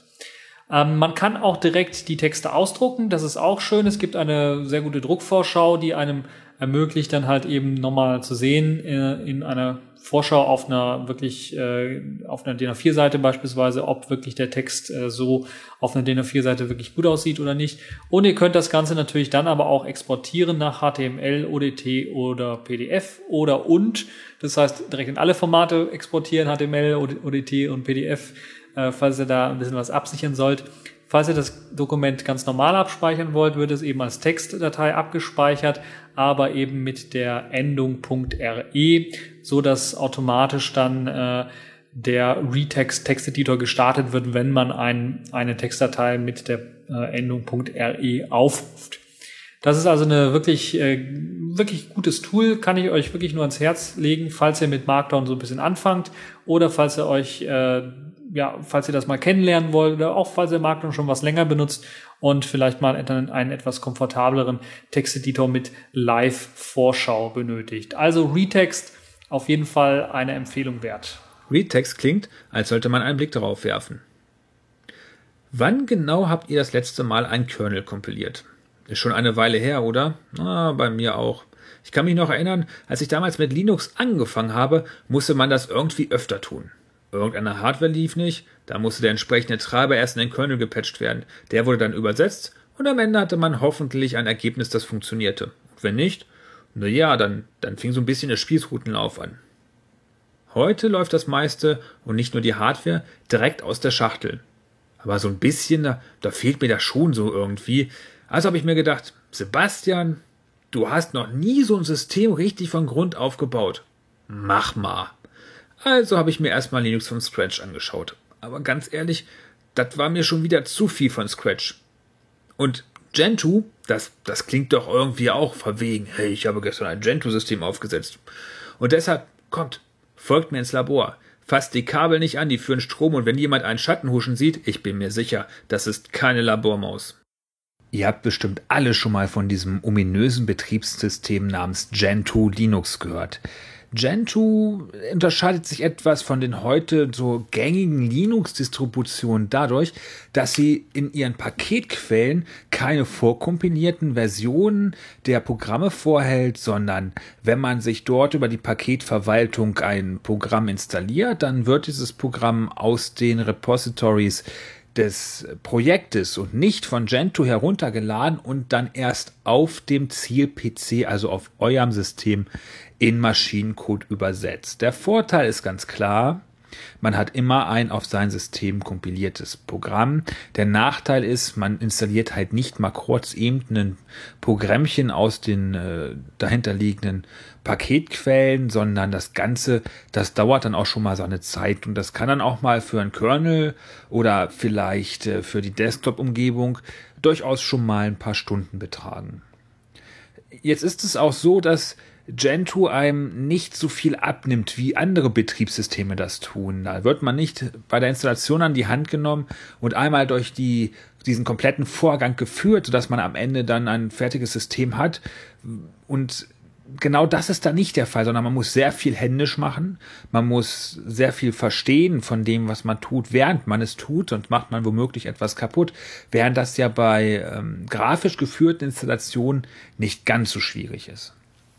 Man kann auch direkt die Texte ausdrucken, das ist auch schön. Es gibt eine sehr gute Druckvorschau, die einem ermöglicht dann halt eben nochmal zu sehen in einer Vorschau auf einer wirklich auf einer DIN A4-Seite beispielsweise, ob wirklich der Text so auf einer DIN A4-Seite wirklich gut aussieht oder nicht. Und ihr könnt das Ganze natürlich dann aber auch exportieren nach HTML, ODT oder PDF und. Das heißt, direkt in alle Formate exportieren, HTML, ODT und PDF, falls ihr da ein bisschen was absichern sollt. Falls ihr das Dokument ganz normal abspeichern wollt, wird es eben als Textdatei abgespeichert, aber eben mit der Endung .re, so dass automatisch dann der Retext-Texteditor gestartet wird, wenn man eine Textdatei mit der Endung .re aufruft. Das ist also eine wirklich gutes Tool, kann ich euch wirklich nur ans Herz legen, falls ihr mit Markdown so ein bisschen anfangt oder falls ihr euch falls ihr das mal kennenlernen wollt oder auch falls ihr Markdown schon was länger benutzt und vielleicht mal einen etwas komfortableren Texteditor mit Live-Vorschau benötigt. Also Retext auf jeden Fall eine Empfehlung wert.
Retext klingt, als sollte man einen Blick darauf werfen. Wann genau habt ihr das letzte Mal einen Kernel kompiliert? Ist schon eine Weile her, oder? Bei mir auch. Ich kann mich noch erinnern, als ich damals mit Linux angefangen habe, musste man das irgendwie öfter tun. Irgendeine Hardware lief nicht, da musste der entsprechende Treiber erst in den Kernel gepatcht werden. Der wurde dann übersetzt und am Ende hatte man hoffentlich ein Ergebnis, das funktionierte. Und wenn nicht, dann fing so ein bisschen der Spießrutenlauf an. Heute läuft das meiste und nicht nur die Hardware direkt aus der Schachtel. Aber so ein bisschen, da fehlt mir das schon so irgendwie. Also habe ich mir gedacht, Sebastian, du hast noch nie so ein System richtig von Grund auf gebaut. Mach mal. Also habe ich mir erstmal Linux von Scratch angeschaut. Aber ganz ehrlich, das war mir schon wieder zu viel von Scratch. Und Gentoo, das klingt doch irgendwie auch verwegen. Hey, ich habe gestern ein Gentoo-System aufgesetzt. Und deshalb, kommt, folgt mir ins Labor. Fasst die Kabel nicht an, die führen Strom. Und wenn jemand einen Schatten huschen sieht, ich bin mir sicher, das ist keine Labormaus. Ihr habt bestimmt alle schon mal von diesem ominösen Betriebssystem namens Gentoo Linux gehört. Gentoo unterscheidet sich etwas von den heute so gängigen Linux-Distributionen dadurch, dass sie in ihren Paketquellen keine vorkompilierten Versionen der Programme vorhält, sondern wenn man sich dort über die Paketverwaltung ein Programm installiert, dann wird dieses Programm aus den Repositories des Projektes und nicht von Gentoo heruntergeladen und dann erst auf dem Ziel-PC, also auf eurem System, in Maschinencode übersetzt. Der Vorteil ist ganz klar, man hat immer ein auf sein System kompiliertes Programm. Der Nachteil ist, man installiert halt nicht mal kurz eben ein Programmchen aus den dahinterliegenden Paketquellen, sondern das Ganze, das dauert dann auch schon mal seine Zeit und das kann dann auch mal für einen Kernel oder vielleicht für die Desktop-Umgebung durchaus schon mal ein paar Stunden betragen. Jetzt ist es auch so, dass Gentoo einem nicht so viel abnimmt, wie andere Betriebssysteme das tun. Da wird man nicht bei der Installation an die Hand genommen und einmal durch diesen kompletten Vorgang geführt, sodass man am Ende dann ein fertiges System hat. Und genau das ist da nicht der Fall, sondern man muss sehr viel händisch machen. Man muss sehr viel verstehen von dem, was man tut, während man es tut, sonst macht man womöglich etwas kaputt. Während das ja bei grafisch geführten Installationen nicht ganz so schwierig ist.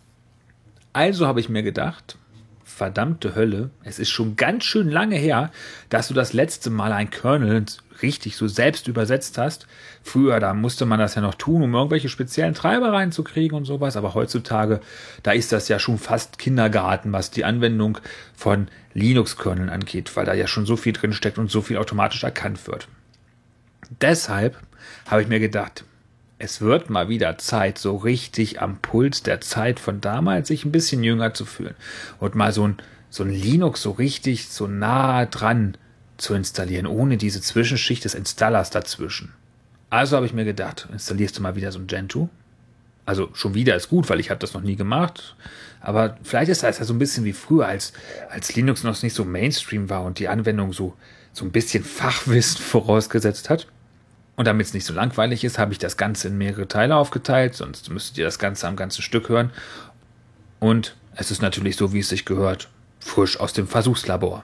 Also habe ich mir gedacht, verdammte Hölle, es ist schon ganz schön lange her, dass du das letzte Mal ein Kernel richtig so selbst übersetzt hast. Früher, da musste man das ja noch tun, um irgendwelche speziellen Treiber reinzukriegen und sowas, aber heutzutage, da ist das ja schon fast Kindergarten, was die Anwendung von Linux-Kerneln angeht, weil da ja schon so viel drin steckt und so viel automatisch erkannt wird. Deshalb habe ich mir gedacht, es wird mal wieder Zeit, so richtig am Puls der Zeit von damals sich ein bisschen jünger zu fühlen und mal so ein Linux so richtig so nah dran zu installieren, ohne diese Zwischenschicht des Installers dazwischen. Also habe ich mir gedacht, installierst du mal wieder so ein Gentoo? Also schon wieder ist gut, weil ich habe das noch nie gemacht, aber vielleicht ist das ja so ein bisschen wie früher, als Linux noch nicht so Mainstream war und die Anwendung so ein bisschen Fachwissen vorausgesetzt hat. Und damit es nicht so langweilig ist, habe ich das Ganze in mehrere Teile aufgeteilt, sonst müsstet ihr das Ganze am ganzen Stück hören. Und es ist natürlich so, wie es sich gehört, frisch aus dem Versuchslabor.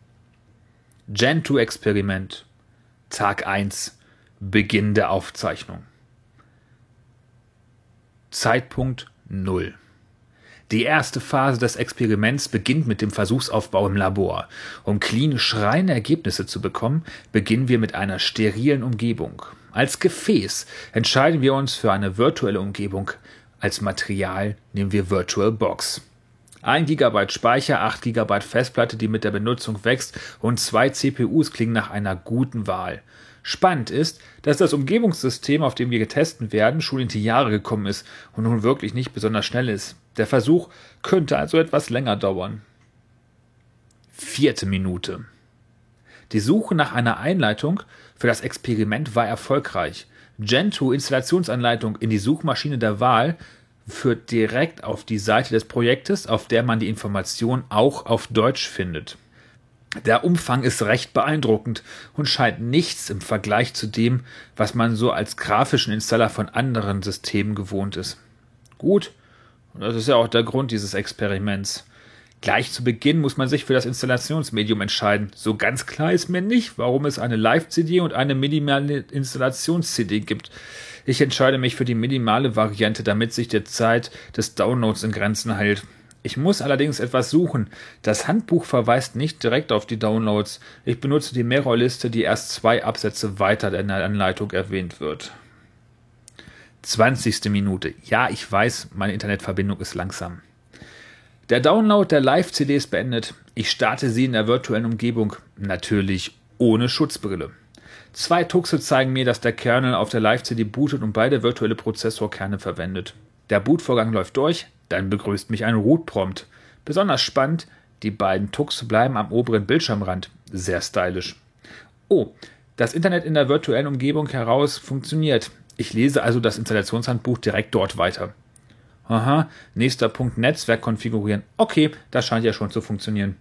Gentoo-Experiment, Tag 1, Beginn der Aufzeichnung. Zeitpunkt 0. Die erste Phase des Experiments beginnt mit dem Versuchsaufbau im Labor. Um clean schreiende Ergebnisse zu bekommen, beginnen wir mit einer sterilen Umgebung. Als Gefäß entscheiden wir uns für eine virtuelle Umgebung. Als Material nehmen wir VirtualBox. 1 GB Speicher, 8 GB Festplatte, die mit der Benutzung wächst, und 2 CPUs klingen nach einer guten Wahl. Spannend ist, dass das Umgebungssystem, auf dem wir getestet werden, schon in die Jahre gekommen ist und nun wirklich nicht besonders schnell ist. Der Versuch könnte also etwas länger dauern. 4. Minute. Die Suche nach einer Einleitung für das Experiment war erfolgreich. Gentoo Installationsanleitung in die Suchmaschine der Wahl führt direkt auf die Seite des Projektes, auf der man die Information auch auf Deutsch findet. Der Umfang ist recht beeindruckend und scheint nichts im Vergleich zu dem, was man so als grafischen Installer von anderen Systemen gewohnt ist. Gut, und das ist ja auch der Grund dieses Experiments. Gleich zu Beginn muss man sich für das Installationsmedium entscheiden. So ganz klar ist mir nicht, warum es eine Live-CD und eine minimale Installations-CD gibt. Ich entscheide mich für die minimale Variante, damit sich die Zeit des Downloads in Grenzen hält. Ich muss allerdings etwas suchen. Das Handbuch verweist nicht direkt auf die Downloads. Ich benutze die Mirror-Liste, die erst 2 Absätze weiter in der Anleitung erwähnt wird. 20. Minute. Ja, ich weiß, meine Internetverbindung ist langsam. Der Download der Live-CD ist beendet. Ich starte sie in der virtuellen Umgebung. Natürlich ohne Schutzbrille. 2 Tuxe zeigen mir, dass der Kernel auf der Live-CD bootet und beide virtuelle Prozessorkerne verwendet. Der Bootvorgang läuft durch, dann begrüßt mich ein Root-Prompt. Besonders spannend, die beiden Tuxe bleiben am oberen Bildschirmrand. Sehr stylisch. Oh, das Internet in der virtuellen Umgebung heraus funktioniert. Ich lese also das Installationshandbuch direkt dort weiter. Aha, nächster Punkt, Netzwerk konfigurieren. Okay, das scheint ja schon zu funktionieren.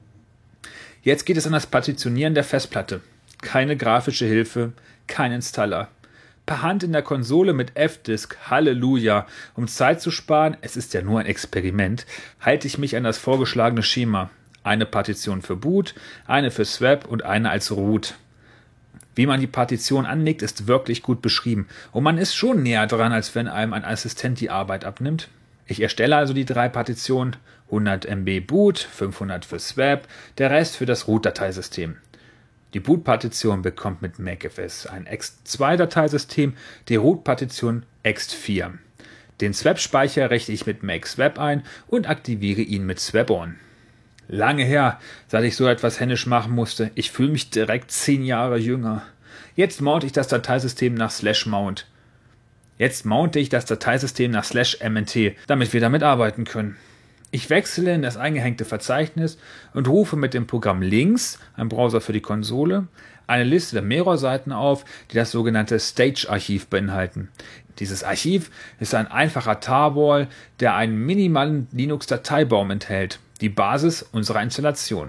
Jetzt geht es an das Partitionieren der Festplatte. Keine grafische Hilfe, kein Installer. Per Hand in der Konsole mit F-Disk, Halleluja. Um Zeit zu sparen, es ist ja nur ein Experiment, halte ich mich an das vorgeschlagene Schema. Eine Partition für Boot, eine für Swap und eine als Root. Wie man die Partition anlegt, ist wirklich gut beschrieben. Und man ist schon näher dran, als wenn einem ein Assistent die Arbeit abnimmt. Ich erstelle also die 3 Partitionen, 100 MB Boot, 500 für Swap, der Rest für das Root-Dateisystem. Die Boot-Partition bekommt mit MacFS ein ext2-Dateisystem, die Root-Partition ext4. Den Swap-Speicher richte ich mit MakeSwap ein und aktiviere ihn mit SwapOn. Lange her, seit ich so etwas händisch machen musste. Ich fühle mich direkt 10 Jahre jünger. Jetzt mounte ich das Dateisystem nach /mount. Jetzt mounte ich das Dateisystem nach /mnt, damit wir damit arbeiten können. Ich wechsle in das eingehängte Verzeichnis und rufe mit dem Programm links, ein Browser für die Konsole, eine Liste der Mirror-Seiten auf, die das sogenannte Stage-Archiv beinhalten. Dieses Archiv ist ein einfacher Tarball, der einen minimalen Linux-Dateibaum enthält, die Basis unserer Installation.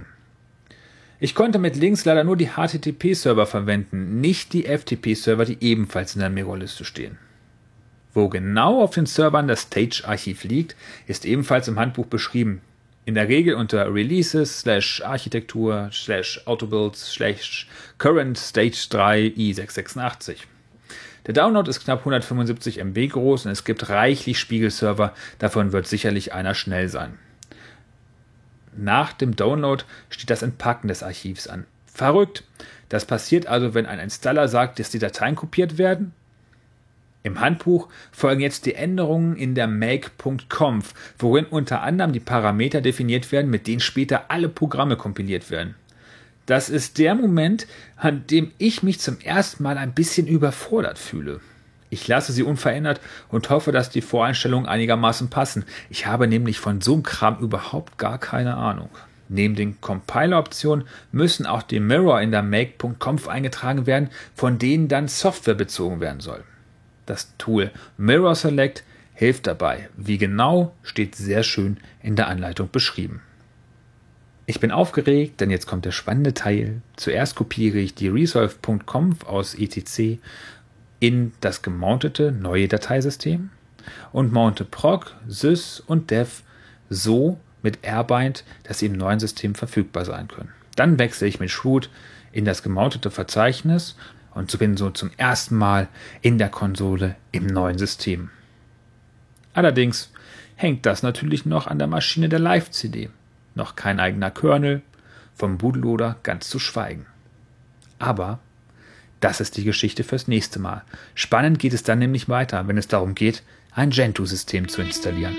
Ich konnte mit links leider nur die HTTP-Server verwenden, nicht die FTP-Server, die ebenfalls in der Mirror-Liste stehen. Wo genau auf den Servern das Stage-Archiv liegt, ist ebenfalls im Handbuch beschrieben. In der Regel unter Releases /Architektur /Autobuilds /Current Stage 3 i686. Der Download ist knapp 175 MB groß und es gibt reichlich Spiegelserver, davon wird sicherlich einer schnell sein. Nach dem Download steht das Entpacken des Archivs an. Verrückt! Das passiert also, wenn ein Installer sagt, dass die Dateien kopiert werden. Im Handbuch folgen jetzt die Änderungen in der make.conf, worin unter anderem die Parameter definiert werden, mit denen später alle Programme kompiliert werden. Das ist der Moment, an dem ich mich zum ersten Mal ein bisschen überfordert fühle. Ich lasse sie unverändert und hoffe, dass die Voreinstellungen einigermaßen passen. Ich habe nämlich von so einem Kram überhaupt gar keine Ahnung. Neben den Compiler-Optionen müssen auch die Mirror in der make.conf eingetragen werden, von denen dann Software bezogen werden soll. Das Tool Mirror Select hilft dabei. Wie genau, steht sehr schön in der Anleitung beschrieben. Ich bin aufgeregt, denn jetzt kommt der spannende Teil. Zuerst kopiere ich die resolve.conf aus etc. in das gemountete neue Dateisystem und mounte proc, sys und dev so mit rbind, dass sie im neuen System verfügbar sein können. Dann wechsle ich mit chroot in das gemountete Verzeichnis und bin so zum ersten Mal in der Konsole im neuen System. Allerdings, hängt das natürlich noch an der Maschine der Live-CD. Noch kein eigener Kernel, vom Bootloader ganz zu schweigen. Aber das ist die Geschichte fürs nächste Mal. Spannend geht es dann nämlich weiter, wenn es darum geht, ein Gentoo-System zu installieren.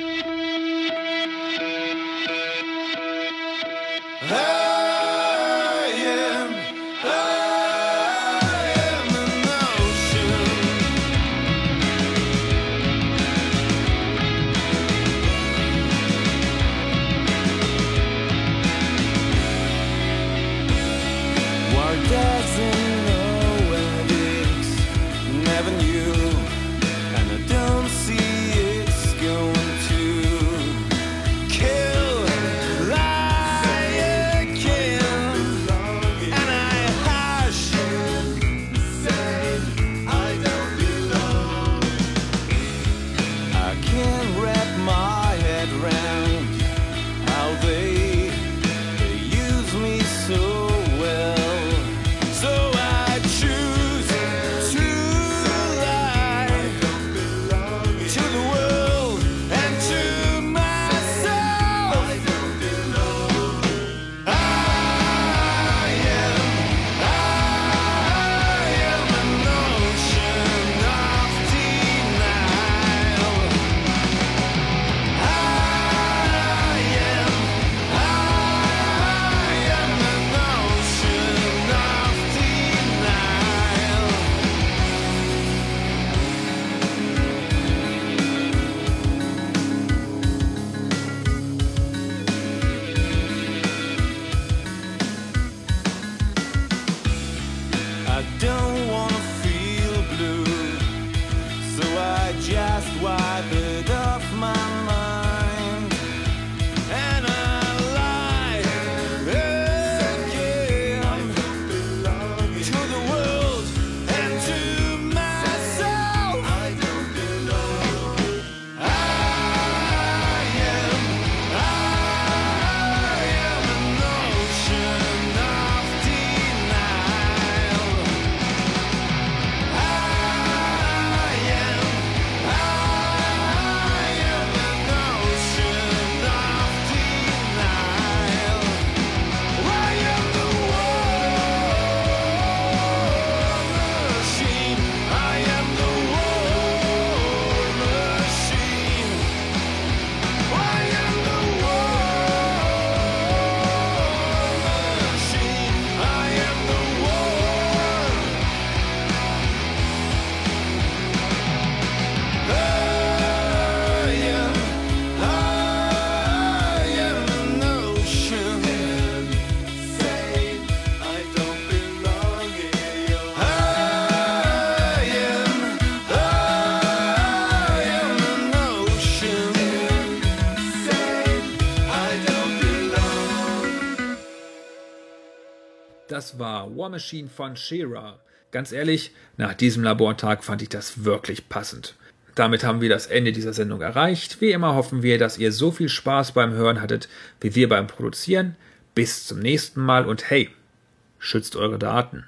Das war War Machine von She-Ra. Ganz ehrlich, nach diesem Labortag fand ich das wirklich passend. Damit haben wir das Ende dieser Sendung erreicht. Wie immer hoffen wir, dass ihr so viel Spaß beim Hören hattet, wie wir beim Produzieren. Bis zum nächsten Mal und hey, schützt eure Daten.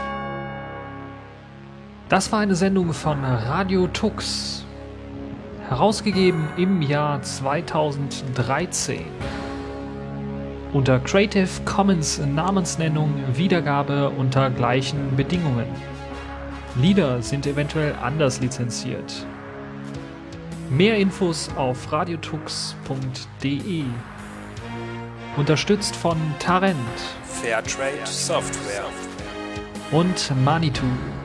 Das war eine Sendung von Radio Tux, herausgegeben im Jahr 2013. Unter Creative Commons Namensnennung, Wiedergabe unter gleichen Bedingungen. Lieder sind eventuell anders lizenziert. Mehr Infos auf radiotux.de. Unterstützt von Tarent,
Fairtrade Software
und Manitou.